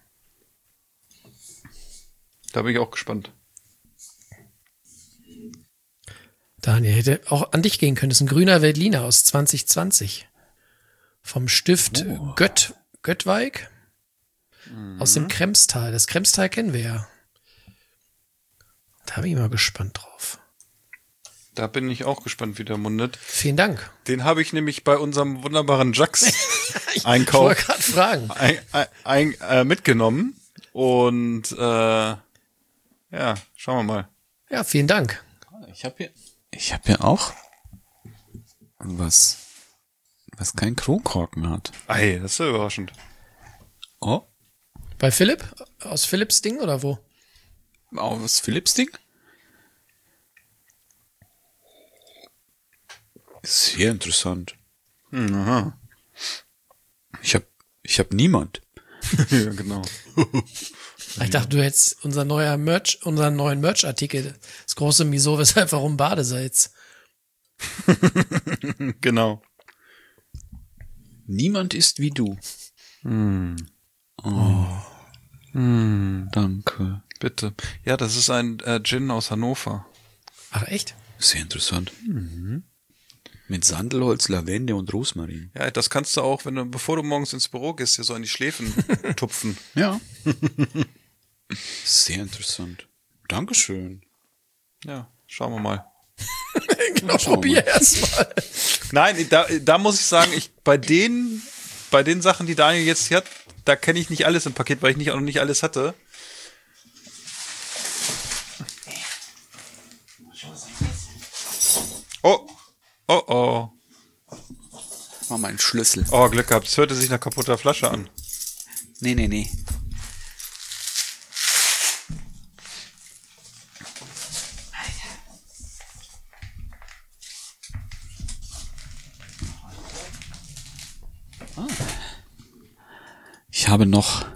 da bin ich auch gespannt. Daniel, hätte auch an dich gehen können. Das ist ein grüner Veltliner aus zwanzig zwanzig. Vom Stift Oh. Gött, Göttweig. Aus dem Kremstal. Das Kremstal kennen wir ja. Da bin ich mal gespannt drauf. Da bin ich auch gespannt, wie der mundet. Vielen Dank. Den habe ich nämlich bei unserem wunderbaren Ich Jax-Einkauf wollte gerade fragen. ein, ein, ein, äh, mitgenommen. Und äh, ja, schauen wir mal. Ja, vielen Dank. Ich habe hier, ich habe hier auch was, was kein Kronkorken hat. Ey, das ist ja überraschend. Oh, Bei Philipp? Aus Philipps Ding oder wo? aus Philips Ding? Sehr interessant. Hm, aha. Ich habe, ich habe niemand. Ja, genau. Ich dachte, du hättest unser neuer Merch, unseren neuen Merch-Artikel, das große Miso, weshalb warum Badesalz. Genau. Niemand ist wie du. Hm. Oh, Hm, danke. bitte. Ja, das ist ein äh, Gin aus Hannover. Ach, echt? Sehr interessant. Mit Sandelholz, Lavende und Rosmarin. Ja, das kannst du auch, wenn du, bevor du morgens ins Büro gehst, dir so an die Schläfen tupfen. Ja. Sehr interessant. Dankeschön. Ja, schauen wir mal. Genau, Schauen wir probier mal. erst mal. Nein, da, da muss ich sagen, ich bei den bei den Sachen, die Daniel jetzt hier hat, da kenne ich nicht alles im Paket, weil ich nicht auch noch nicht alles hatte. Oh, oh, oh, War mein Schlüssel. oh, Glück gehabt. Es hörte sich nach kaputter Flasche an. Nee, nee, nee. Ah. Ich habe noch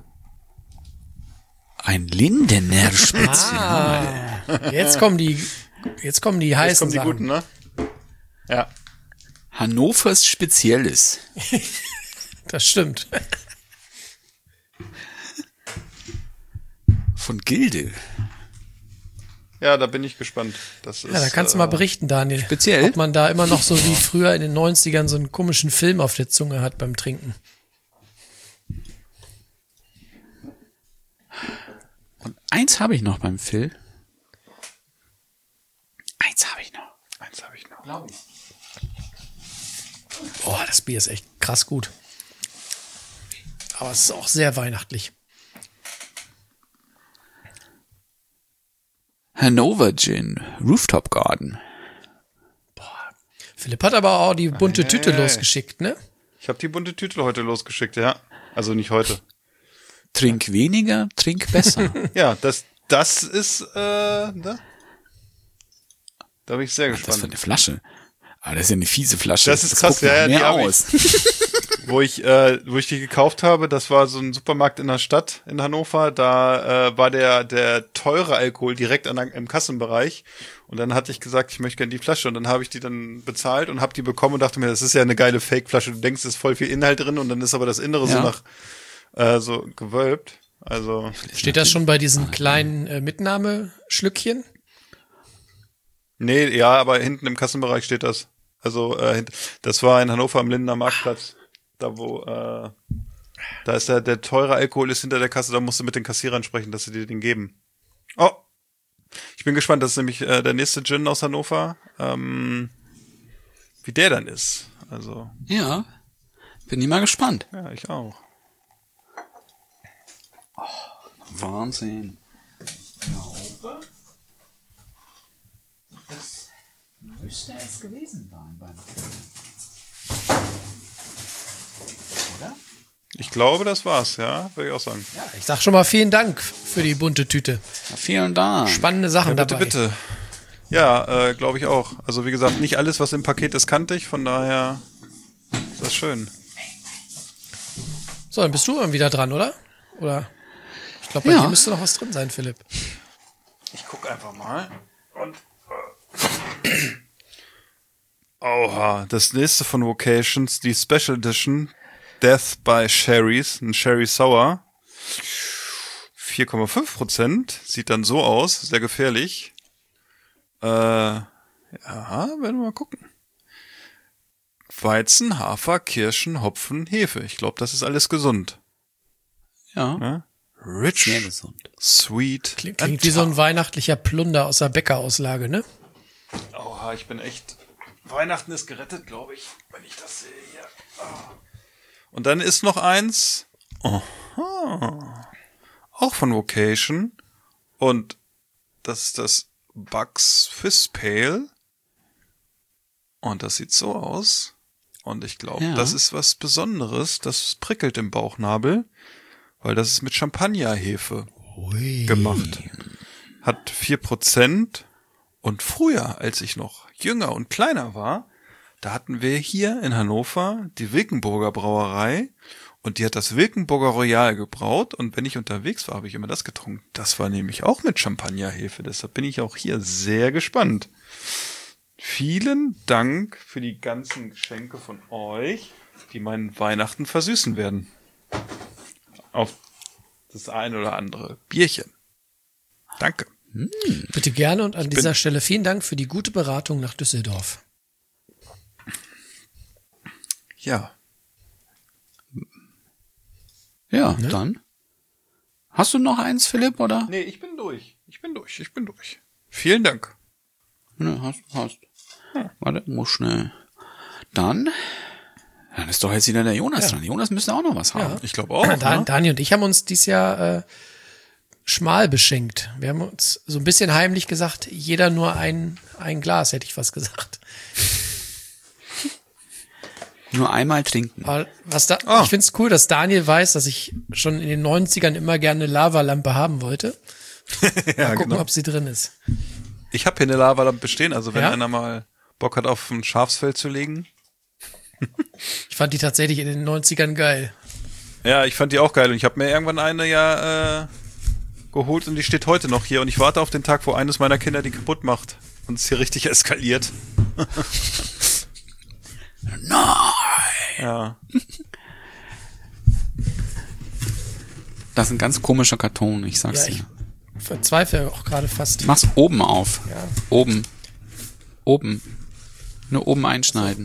ein Lindener Spezial. Ah, jetzt kommen die, jetzt kommen die heißen Jetzt kommen die Sachen. guten, ne? Ja. Hannovers Spezielles. Das stimmt. Von Gilde. Ja, da bin ich gespannt. Das ist, Ja, da kannst du äh, mal berichten, Daniel. Speziell? Ob man da immer noch so wie früher in den neunzigern so einen komischen Film auf der Zunge hat beim Trinken. Und eins habe ich noch beim Phil. Eins habe ich noch. Eins habe ich noch. Glaube ich. Boah, das Bier ist echt krass gut. Aber es ist auch sehr weihnachtlich. Hannover Gin, Rooftop Garden. Philipp hat aber auch die bunte Hey. Tüte losgeschickt, ne? Ich habe die bunte Tüte heute losgeschickt, ja. Also nicht heute. Trink weniger, trink besser. Ja, das, das ist, äh, ne? Da bin ich sehr Das für gespannt. eine Flasche. Aber das ist ja eine fiese Flasche. Das ist krass, guckt nach ja, ja, die mehr hab ich. aus. Wo ich, äh, wo ich die gekauft habe, das war so ein Supermarkt in der Stadt in Hannover. Da äh, war der der teure Alkohol direkt an der, im Kassenbereich. Und dann hatte ich gesagt, ich möchte gerne die Flasche. Und dann habe ich die dann bezahlt und habe die bekommen und dachte mir, das ist ja eine geile Fake-Flasche. Du denkst, es ist voll viel Inhalt drin und dann ist aber das Innere so Ja. nach äh, so gewölbt. Also Steht das schon bei diesen kleinen äh, Mitnahmeschlückchen? nee, ja, aber hinten im Kassenbereich steht das. Also äh, hint- das war in Hannover am Lindener Marktplatz. Da wo, äh, da ist der, der teure Alkohol ist hinter der Kasse, da musst du mit den Kassierern sprechen, dass sie dir den geben. Oh, ich bin gespannt, das ist nämlich äh, der nächste Gin aus Hannover, ähm, wie der dann ist. Also, Ja. Bin ich mal gespannt. ja, ich auch. Wahnsinn. Müsste es gewesen sein beim Oder? Ich glaube, das war's, ja, würde ich auch sagen. Ja, ich sag schon mal vielen Dank für die bunte Tüte. Ja, vielen Dank. Spannende Sachen Ja, bitte, dabei. bitte. Ja, äh, glaube ich auch. Also wie gesagt, nicht alles, was im Paket ist, kannte ich, von daher ist das schön. So, dann bist du dann wieder dran, oder? Oder? Ich glaube, bei Ja. dir müsste noch was drin sein, Philipp. Ich guck einfach mal. Und. Äh, Oha, das nächste von Vocations, die Special Edition, Death by Sherry's, ein Sherry Sour. vier Komma fünf Prozent, sieht dann so aus, sehr gefährlich. Äh, ja, werden wir mal gucken. Weizen, Hafer, Kirschen, Hopfen, Hefe. Ich glaube, das ist alles gesund. Ja. Ne? Rich, Sehr gesund. sweet. Klingt, klingt wie so ein weihnachtlicher Plunder aus der Bäckerauslage, ne? Oha, ich bin echt... Weihnachten ist gerettet, glaube ich, wenn ich das sehe hier. Ah. Und dann ist noch eins. Aha. Auch von Vocation. Und das ist das Bugs Fizz Pale. Und das sieht so aus. Und ich glaube, Ja. das ist was Besonderes. Das prickelt im Bauchnabel. Weil das ist mit Champagnerhefe gemacht. Hat vier Prozent. Und früher, als ich noch jünger und kleiner war, da hatten wir hier in Hannover die Wilkenburger Brauerei und die hat das Wilkenburger Royal gebraut und wenn ich unterwegs war, habe ich immer das getrunken. Das war nämlich auch mit Champagnerhefe, deshalb bin ich auch hier sehr gespannt. Vielen Dank für die ganzen Geschenke von euch, die meinen Weihnachten versüßen werden. Auf das ein oder andere Bierchen. Danke. Bitte gerne und an dieser Stelle vielen Dank für die gute Beratung nach Düsseldorf. Ja. Ja, Ne? dann. Hast du noch eins, Philipp, oder? Nee, ich bin durch. Ich bin durch. Ich bin durch. Vielen Dank. Ne, hast, hast. Warte, muss schnell. Dann, dann ist doch jetzt wieder der Jonas Ja. dran. Jonas müsste auch noch was haben. Ich glaube auch. Dan, ne? Dani und ich haben uns dieses Jahr äh, schmal beschenkt. Wir haben uns so ein bisschen heimlich gesagt, jeder nur ein, ein Glas, hätte ich fast gesagt. Nur einmal trinken. Aber was da, Ah. ich finde es cool, dass Daniel weiß, dass ich schon in den neunzigern immer gerne eine Lavalampe haben wollte. Ja, Mal gucken, genau. ob sie drin ist. Ich habe hier eine Lavalampe stehen, also wenn Ja? einer mal Bock hat, auf ein Schafsfell zu legen. Ich fand die tatsächlich in den neunzigern geil. Ja, ich fand die auch geil und ich habe mir irgendwann eine ja äh, geholt und die steht heute noch hier und ich warte auf den Tag, wo eines meiner Kinder die kaputt macht und es hier richtig eskaliert. Nein! Ja. Das ist ein ganz komischer Karton, ich sag's Ja, ich dir. verzweifle auch gerade fast. Mach's oben auf. Ja. Oben. Oben. Nur oben einschneiden.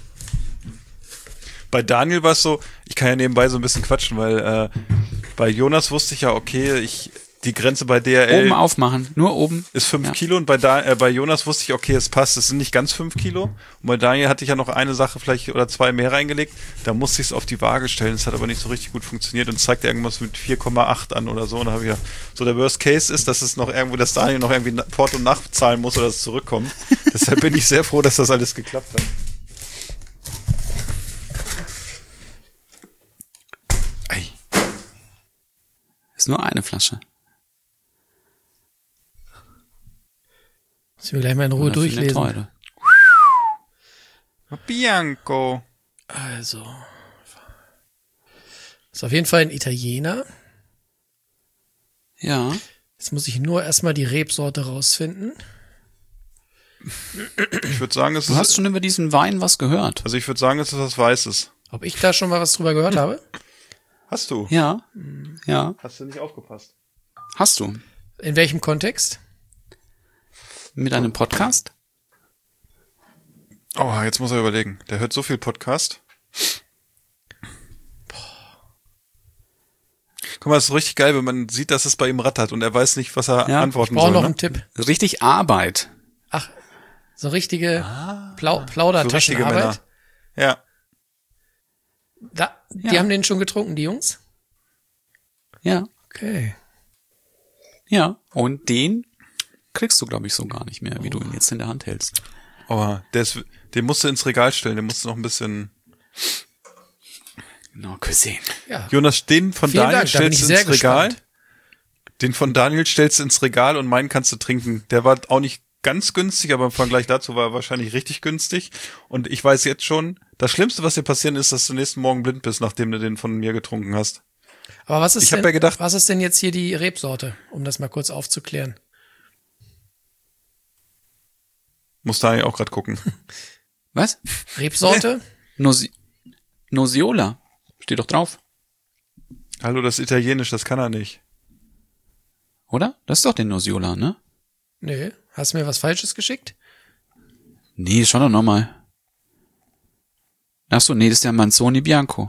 Bei Daniel war es so, ich kann ja nebenbei so ein bisschen quatschen, weil äh, bei Jonas wusste ich ja, okay, ich die Grenze bei D H L Oben aufmachen, nur oben. ist fünf Ja. Kilo und bei, da, äh, bei Jonas wusste ich, okay, es passt, es sind nicht ganz fünf Kilo. Und bei Daniel hatte ich ja noch eine Sache vielleicht oder zwei mehr reingelegt, da musste ich es auf die Waage stellen, es hat aber nicht so richtig gut funktioniert und zeigte irgendwas mit vier Komma acht an oder so und da habe ich ja, so der Worst Case ist, dass es noch irgendwo, dass Daniel noch irgendwie Porto nachzahlen muss oder es zurückkommt. Deshalb bin ich sehr froh, dass das alles geklappt hat. Ei. Ist nur eine Flasche. Müssen wir gleich mal in Ruhe Oder für eine durchlesen. teure. Bianco. Also. Ist auf jeden Fall ein Italiener. Ja. Jetzt muss ich nur erstmal die Rebsorte rausfinden. Ich würde sagen, es Du ist, hast schon über diesen Wein was gehört. also ich würde sagen, es ist was Weißes. Ob ich da schon mal was drüber gehört habe? Hast du? Ja. Ja. Hast du nicht aufgepasst? Hast du. In welchem Kontext? Mit einem Podcast? Oh, jetzt muss er überlegen. Der hört so viel Podcast. Guck mal, das ist richtig geil, wenn man sieht, dass es bei ihm rattert und er weiß nicht, was er Ja, antworten Ich brauche soll. noch Ne? einen Tipp. Richtig Arbeit. Ach, so richtige Plau So richtige Plaudertaschenarbeit. Männer. Ja. Da, die Ja. haben den schon getrunken, die Jungs? Ja. Okay. Ja. Und den kriegst du, glaube ich, so gar nicht mehr, wie du ihn jetzt in der Hand hältst. Aber der ist, den musst du ins Regal stellen, den musst du noch ein bisschen... Genau, gesehen. Ja. Jonas, den von Vielen Daniel Dank, da bin stellst ich du sehr ins Regal. gespannt. Den von Daniel stellst du ins Regal und meinen kannst du trinken. Der war auch nicht ganz günstig, aber im Vergleich dazu war er wahrscheinlich richtig günstig. Und ich weiß jetzt schon, das Schlimmste, was dir passieren ist, dass du nächsten Morgen blind bist, nachdem du den von mir getrunken hast. Aber was ist Ich hab denn, ja gedacht- was ist denn jetzt hier die Rebsorte, um das mal kurz aufzuklären? Muss Daniel auch gerade gucken. Was? Rebsorte? Nosi Nosiola. Steht doch drauf. Hallo, das ist Italienisch, das kann er nicht. Oder? Das ist doch den Nosiola, ne? Nö. Hast du mir was Falsches geschickt? Nee, schau doch nochmal. Ach so, nee, das ist der Manzoni Bianco.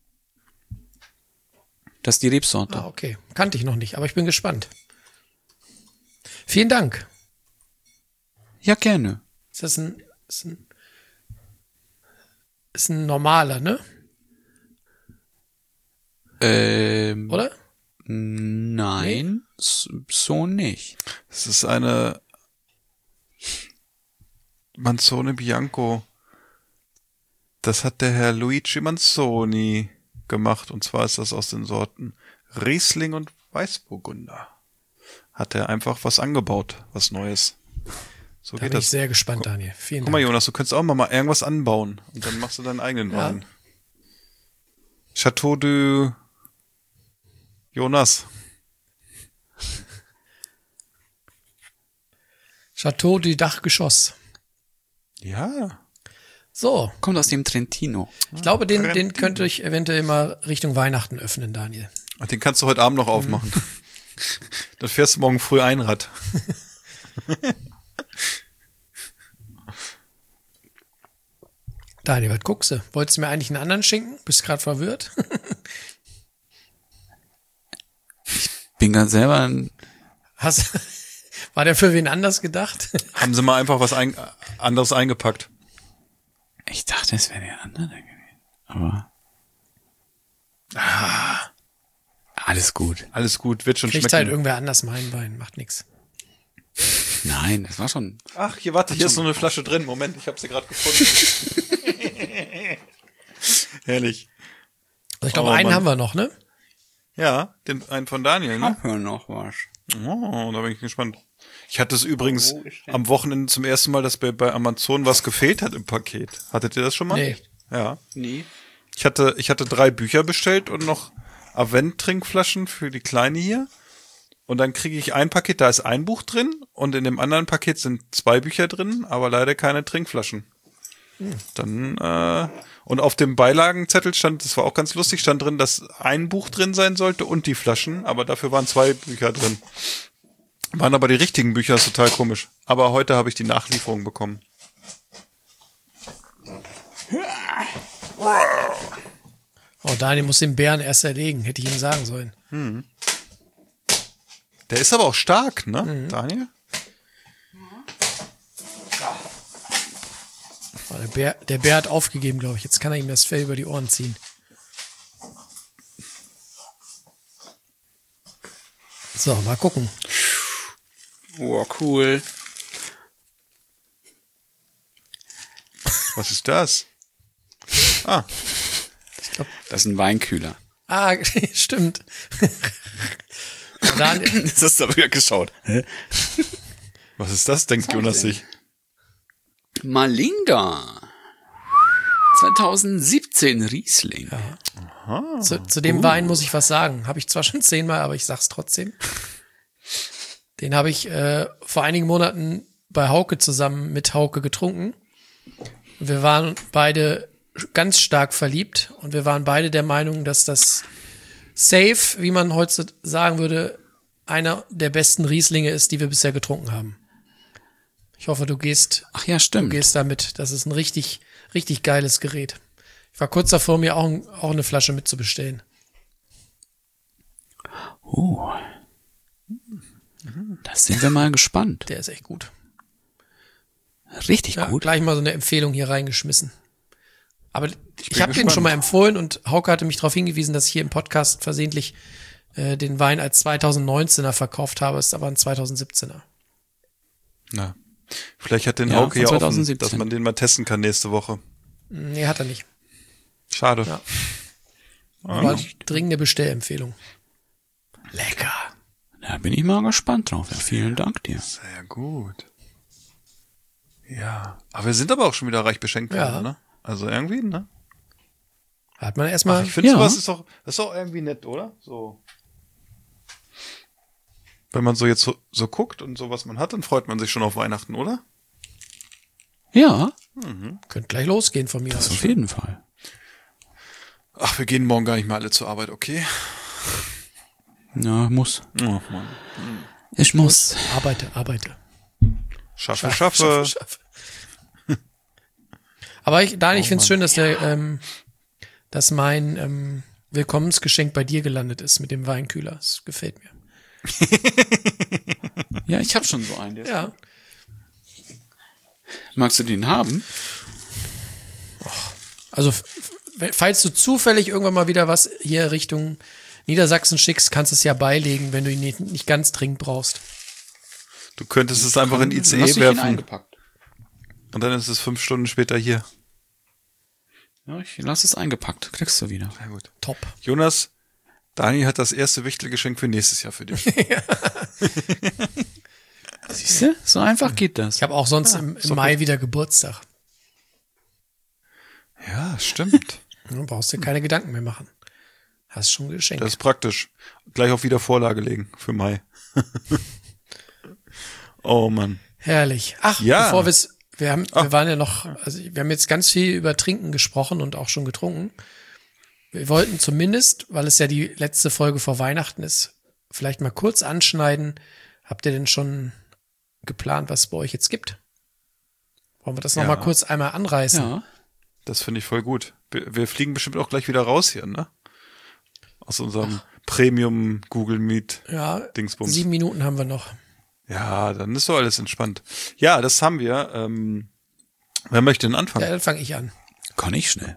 Das ist die Rebsorte. Ah, okay. Kannte ich noch nicht, aber ich bin gespannt. Vielen Dank. Ja, gerne. Ist das ein, ist ein, ist ein normaler, ne? Ähm, Oder? nein, s- so nicht. Es ist eine Manzoni Bianco. Das hat der Herr Luigi Manzoni gemacht. Und zwar ist das aus den Sorten Riesling und Weißburgunder. Hat er einfach was angebaut, was Neues. So Da geht bin ich das. sehr gespannt, Daniel. Vielen Guck mal, Dank. Jonas, du könntest auch mal, mal irgendwas anbauen. Und dann machst du deinen eigenen Ja. Wein. Chateau du Jonas. Chateau du Dachgeschoss. Ja. So, Kommt aus dem Trentino. ich glaube, den, den könnte ich eventuell mal Richtung Weihnachten öffnen, Daniel. Und den kannst du heute Abend noch aufmachen. Dann fährst du morgen früh Einrad. Daniel, was guckst du? Wolltest du mir eigentlich einen anderen schenken? Bist gerade verwirrt? Bin ganz selber ein, Hast, war der für wen anders gedacht? Haben sie mal einfach was ein, anderes eingepackt. ich dachte, es wäre der andere gewesen. Aber. Ah, alles gut. Alles gut, wird schon Kriegt schmecken. halt irgendwer anders meinen Wein, macht nix. Nein, das war schon. Ach, hier, warte, hier ist noch eine Flasche drin. Moment, ich habe sie gerade gefunden. Herrlich. Also ich glaube, Oh, einen Mann. haben wir noch, ne? Ja, den einen von Daniel, ne? Hör noch was. Oh, da bin ich gespannt. Ich hatte es übrigens am Wochenende zum ersten Mal, dass bei, bei Amazon was gefehlt hat im Paket. Hattet ihr das schon mal? Nee. Ja. Nee. Ich hatte, ich hatte drei Bücher bestellt und noch Avent-Trinkflaschen für die Kleine hier. Und dann kriege ich ein Paket, da ist ein Buch drin und in dem anderen Paket sind zwei Bücher drin, aber leider keine Trinkflaschen. Dann, äh, und auf dem Beilagenzettel stand, das war auch ganz lustig, stand drin, dass ein Buch drin sein sollte und die Flaschen, aber dafür waren zwei Bücher drin. Waren aber die richtigen Bücher, ist total komisch. Aber heute habe ich die Nachlieferung bekommen. Oh, Daniel muss den Bären erst erlegen, hätte ich ihm sagen sollen. Hm. Der ist aber auch stark, ne, mhm. Daniel? Oh, der, Bär, der Bär hat aufgegeben, glaube ich. Jetzt kann er ihm das Fell über die Ohren ziehen. So, mal gucken. Oh, cool. Was ist das? Ah. Ich glaub, das ist ein Weinkühler. Ah, stimmt. Dann, das hast du aber geschaut. Hä? Was ist das, denkt Jonas sich? Malinga. zweitausendsiebzehn Riesling. Ja. Aha. Zu, zu dem uh. Wein muss ich was sagen. Habe ich zwar schon zehnmal, aber ich sag's trotzdem. Den habe ich äh, vor einigen Monaten bei Hauke zusammen mit Hauke getrunken. Wir waren beide ganz stark verliebt und wir waren beide der Meinung, dass das safe, wie man heute sagen würde, einer der besten Rieslinge ist, die wir bisher getrunken haben. Ich hoffe, du gehst, Ach ja, stimmt. Du gehst damit. Das ist ein richtig, richtig geiles Gerät. Ich war kurz davor, mir auch, auch eine Flasche mitzubestellen. Oh. Da sind wir mal gespannt. Der ist echt gut. Richtig ja, gut. Gleich mal so eine Empfehlung hier reingeschmissen. Aber ich, ich habe den schon mal empfohlen und Hauke hatte mich darauf hingewiesen, dass ich hier im Podcast versehentlich äh, den Wein als zweitausendneunzehner verkauft habe. Ist aber ein zweitausendsiebzehner. Na, vielleicht hat den ja, Hauke ja offen, dass man den mal testen kann nächste Woche. Nee, hat er nicht. Schade. Ja. Aber dringende Bestellempfehlung. Lecker. Da bin ich mal gespannt drauf. Ja, vielen Dank dir. Sehr gut. Ja. Aber wir sind aber auch schon wieder reich beschenkt worden, ja. ne? Also irgendwie, ne? Hat man erstmal. Ich finde ja. sowas ist doch, das ist doch irgendwie nett, oder? So. Wenn man so jetzt so, so guckt und so was man hat, dann freut man sich schon auf Weihnachten, oder? Ja. Mhm. Könnt gleich losgehen von mir aus. Auf jeden Fall. Ach, wir gehen morgen gar nicht mehr alle zur Arbeit, okay? Ja, muss. Oh, Mann. Ich muss. Arbeite, arbeite. Schaffe, schaffe. schaffe, schaffe. Aber ich, Daniel, oh, ich finde es schön, dass der, ähm, dass mein ähm, Willkommensgeschenk bei dir gelandet ist mit dem Weinkühler. Das gefällt mir. Ja, ich habe schon so einen. Der ja. Magst du den haben? Also, falls du zufällig irgendwann mal wieder was hier Richtung Niedersachsen schickst, kannst du es ja beilegen, wenn du ihn nicht, nicht ganz dringend brauchst. Du könntest es einfach in I C E werfen. Und dann ist es fünf Stunden später hier. Ja, ich lass es eingepackt. Kriegst du wieder. Sehr gut. Top. Jonas, Dani hat das erste Wichtelgeschenk für nächstes Jahr für dich. Siehst du? So einfach geht das. Ich habe auch sonst ah, im, im Mai wieder Geburtstag. Ja, stimmt. Du brauchst dir keine Gedanken mehr machen. Hast schon geschenkt. Das ist praktisch. Gleich auf wieder Vorlage legen für Mai. Oh Mann. Herrlich. Ach, ja. bevor wir's, wir haben, wir waren ja noch, also wir haben jetzt ganz viel über Trinken gesprochen und auch schon getrunken. Wir wollten zumindest, weil es ja die letzte Folge vor Weihnachten ist, vielleicht mal kurz anschneiden. Habt ihr denn schon geplant, was es bei euch jetzt gibt? Wollen wir das noch ja. mal kurz einmal anreißen? Ja. Das finde ich voll gut. Wir, wir fliegen bestimmt auch gleich wieder raus hier, ne? Aus unserem Ach. Premium Google Meet ja, Dingsbums. Sieben Minuten haben wir noch. Ja, dann ist doch alles entspannt. Ja, das haben wir. Ähm, wer möchte denn anfangen? Ja, dann fange ich an. Kann ich schnell.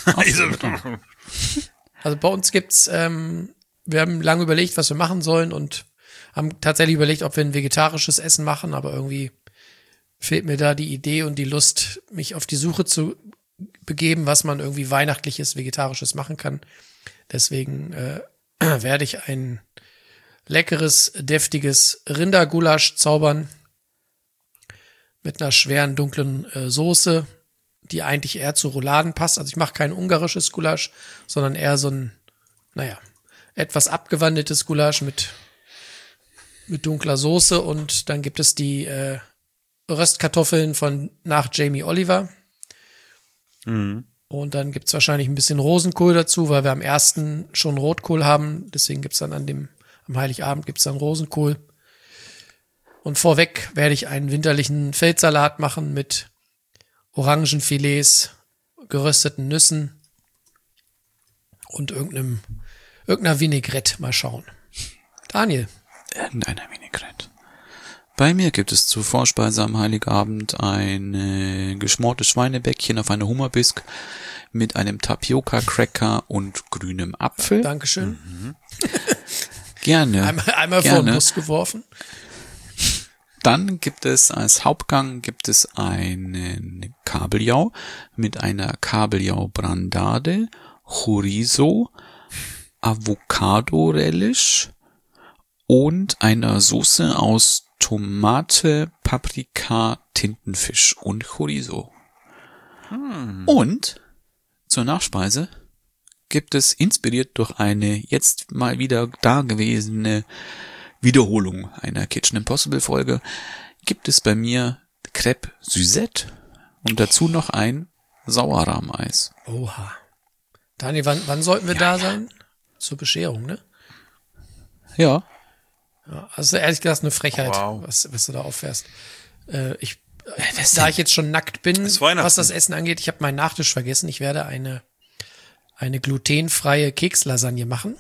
Also bei uns gibt's, ähm, wir haben lange überlegt, was wir machen sollen und haben tatsächlich überlegt, ob wir ein vegetarisches Essen machen, aber irgendwie fehlt mir da die Idee und die Lust, mich auf die Suche zu begeben, was man irgendwie weihnachtliches, vegetarisches machen kann. Deswegen äh, werde ich ein leckeres, deftiges Rindergulasch zaubern mit einer schweren, dunklen äh, Soße, die eigentlich eher zu Rouladen passt. Also ich mache kein ungarisches Gulasch, sondern eher so ein, naja, etwas abgewandeltes Gulasch mit, mit dunkler Soße. Und dann gibt es die äh, Röstkartoffeln von nach Jamie Oliver. Mhm. Und dann gibt's wahrscheinlich ein bisschen Rosenkohl dazu, weil wir am ersten schon Rotkohl haben. Deswegen gibt's dann an dem, am Heiligabend gibt's dann Rosenkohl. Und vorweg werde ich einen winterlichen Feldsalat machen mit Orangenfilets, gerösteten Nüssen und irgendeinem, irgendeiner Vinaigrette. Mal schauen. Daniel. Irgendeiner Vinaigrette. Bei mir gibt es zur Vorspeise am Heiligabend ein äh, geschmortes Schweinebäckchen auf einer Hummerbisk mit einem Tapioca-Cracker und grünem Apfel. Dankeschön. Mhm. Gerne. Einmal, einmal vor den Bus geworfen. Dann gibt es als Hauptgang gibt es einen Kabeljau mit einer Kabeljau-Brandade, Chorizo, Avocado-Relish und einer Soße aus Tomate, Paprika, Tintenfisch und Chorizo. Hm. Und zur Nachspeise gibt es, inspiriert durch eine jetzt mal wieder dagewesene Wiederholung einer Kitchen Impossible Folge, gibt es bei mir Crêpe Suzette und dazu noch ein Sauerrahmeis. Oha. Daniel, wann, wann sollten wir ja, da sein? Zur Bescherung, ne? Ja. Ja, also ehrlich gesagt eine Frechheit, wow. was, was du da auffährst. Äh, ich, äh, da ich jetzt schon nackt bin, was das Essen angeht, ich habe meinen Nachtisch vergessen. Ich werde eine, eine glutenfreie Kekslasagne machen.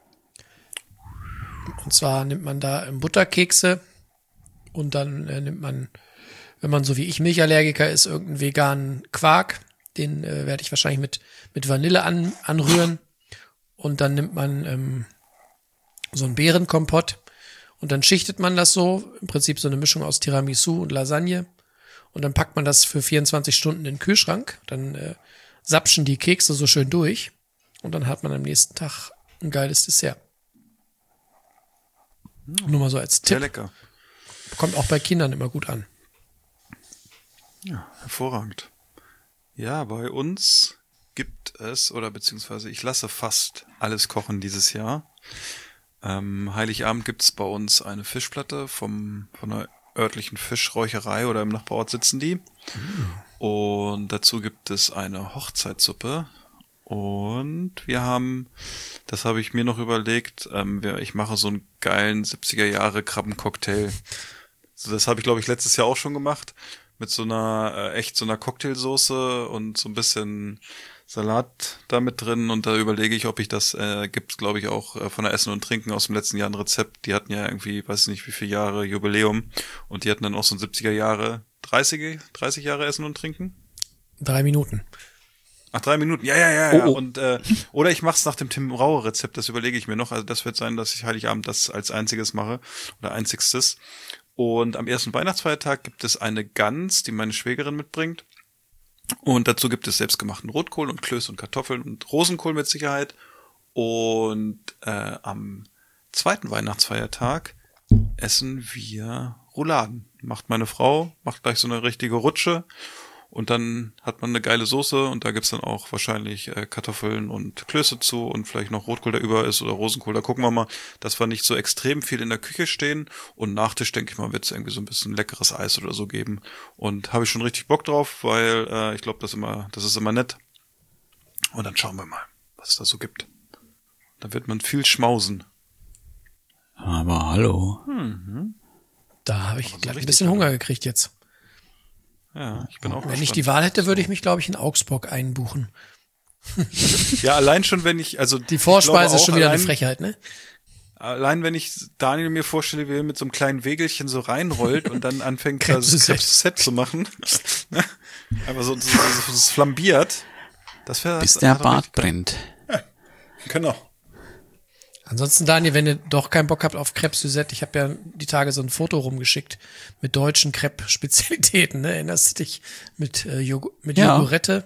Und zwar nimmt man da Butterkekse und dann äh, nimmt man, wenn man so wie ich Milchallergiker ist, irgendeinen veganen Quark. Den äh, werde ich wahrscheinlich mit, mit Vanille an, anrühren. Und dann nimmt man ähm, so einen Beerenkompott. Und dann schichtet man das so, im Prinzip so eine Mischung aus Tiramisu und Lasagne. Und dann packt man das für vierundzwanzig Stunden in den Kühlschrank. Dann äh, sapschen die Kekse so schön durch. Und dann hat man am nächsten Tag ein geiles Dessert. Hm. Nur mal so als Tipp. Sehr lecker. Kommt auch bei Kindern immer gut an. Ja, hervorragend. Ja, bei uns gibt es, oder beziehungsweise ich lasse fast alles kochen dieses Jahr. Ähm, Heiligabend gibt es bei uns eine Fischplatte vom von einer örtlichen Fischräucherei oder im Nachbarort sitzen die. Mhm. Und dazu gibt es eine Hochzeitssuppe. Und wir haben, das habe ich mir noch überlegt, ähm, wir, ich mache so einen geilen siebziger Jahre Krabbencocktail. So, das habe ich, glaube ich, letztes Jahr auch schon gemacht. Mit so einer, äh, echt so einer Cocktailsoße und so ein bisschen Salat da mit drin, und da überlege ich, ob ich das, äh, gibt's glaube ich auch äh, von der Essen und Trinken aus dem letzten Jahr ein Rezept. Die hatten ja irgendwie, weiß ich nicht wie viele Jahre Jubiläum, und die hatten dann auch so ein siebziger Jahre, dreißig, dreißig Jahre Essen und Trinken? Drei Minuten. Ach, drei Minuten, ja, ja, ja, ja. Oh, oh. Und, äh, oder ich mach's nach dem Tim Raue Rezept, das überlege ich mir noch. Also das wird sein, dass ich Heiligabend das als einziges mache, oder einzigstes. Und am ersten Weihnachtsfeiertag gibt es eine Gans, die meine Schwägerin mitbringt. Und dazu gibt es selbstgemachten Rotkohl und Klöße und Kartoffeln und Rosenkohl mit Sicherheit. Und äh, am zweiten Weihnachtsfeiertag essen wir Rouladen. Macht meine Frau, macht gleich so eine richtige Rutsche. Und dann hat man eine geile Soße, und da gibt's dann auch wahrscheinlich äh, Kartoffeln und Klöße zu und vielleicht noch Rotkohl, der über ist, oder Rosenkohl. Da gucken wir mal, dass wir nicht so extrem viel in der Küche stehen. Und Nachtisch, denke ich mal, wird's irgendwie so ein bisschen leckeres Eis oder so geben. Und habe ich schon richtig Bock drauf, weil äh, ich glaube, das immer, das ist immer nett. Und dann schauen wir mal, was es da so gibt. Da wird man viel schmausen. Aber hallo. Mhm. Da habe ich so gleich ein bisschen Hunger gekriegt jetzt. Ja, ich bin auch Wenn gespannt. ich die Wahl hätte, würde ich mich, glaube ich, in Augsburg einbuchen. Ja, allein schon, wenn ich, also die Vorspeise ist schon wieder allein, eine Frechheit, ne? Allein wenn ich Daniel mir vorstelle, wie er mit so einem kleinen Wägelchen so reinrollt und dann anfängt, das Krebs-Set zu machen. Einfach so, so, so, so, so flambiert. Das wäre bis der Bart brennt. Ja, genau. Ansonsten, Daniel, wenn ihr doch keinen Bock habt auf Crêpe Suzette, ich habe ja die Tage so ein Foto rumgeschickt mit deutschen Crêpe-Spezialitäten, ne? Erinnerst du dich? Mit, äh, Jog- mit ja. Jogurette.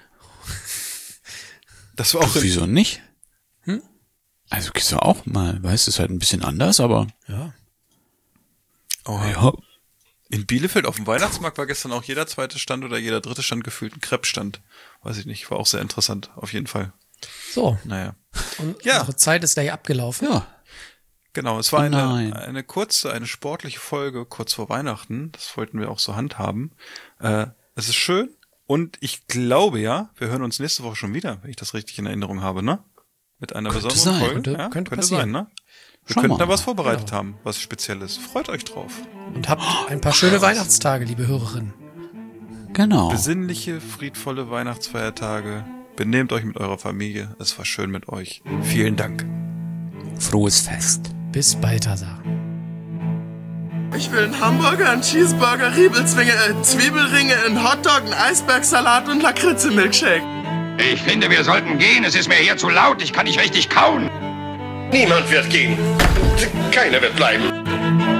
Das war auch. Ach, wieso nicht? Hm? Also gehst du auch mal, weißt du, ist halt ein bisschen anders, aber. Ja. Oh, ja. In Bielefeld auf dem Weihnachtsmarkt war gestern auch jeder zweite Stand oder jeder dritte Stand gefühlt ein Crepe-Stand. Weiß ich nicht, war auch sehr interessant, auf jeden Fall. So. Naja. Und ja. unsere Zeit ist gleich abgelaufen. Ja. Genau, es war eine, Nein. eine kurze, eine sportliche Folge kurz vor Weihnachten. Das wollten wir auch so handhaben. Äh, es ist schön, und ich glaube ja, wir hören uns nächste Woche schon wieder, wenn ich das richtig in Erinnerung habe, ne? Mit einer Könnte besonderen sein. Folge. Könnte, ja, könnte könnte passieren. sein, ne? Wir Schau könnten mal. da was vorbereitet Ja. haben, was Spezielles. Freut euch drauf. Und habt ein paar schöne Weihnachtstage, liebe Hörerinnen. Genau. Besinnliche, friedvolle Weihnachtsfeiertage. Benehmt euch mit eurer Familie. Es war schön mit euch. Vielen Dank. Frohes Fest. Bis Balthasar. Ich will einen Hamburger, einen Cheeseburger, Riebelzwinge, einen Zwiebelringe, einen Hotdog, einen Eisbergsalat und Lakritze-Milkshake. Ich finde, wir sollten gehen. Es ist mir hier zu laut. Ich kann nicht richtig kauen. Niemand wird gehen. Keiner wird bleiben.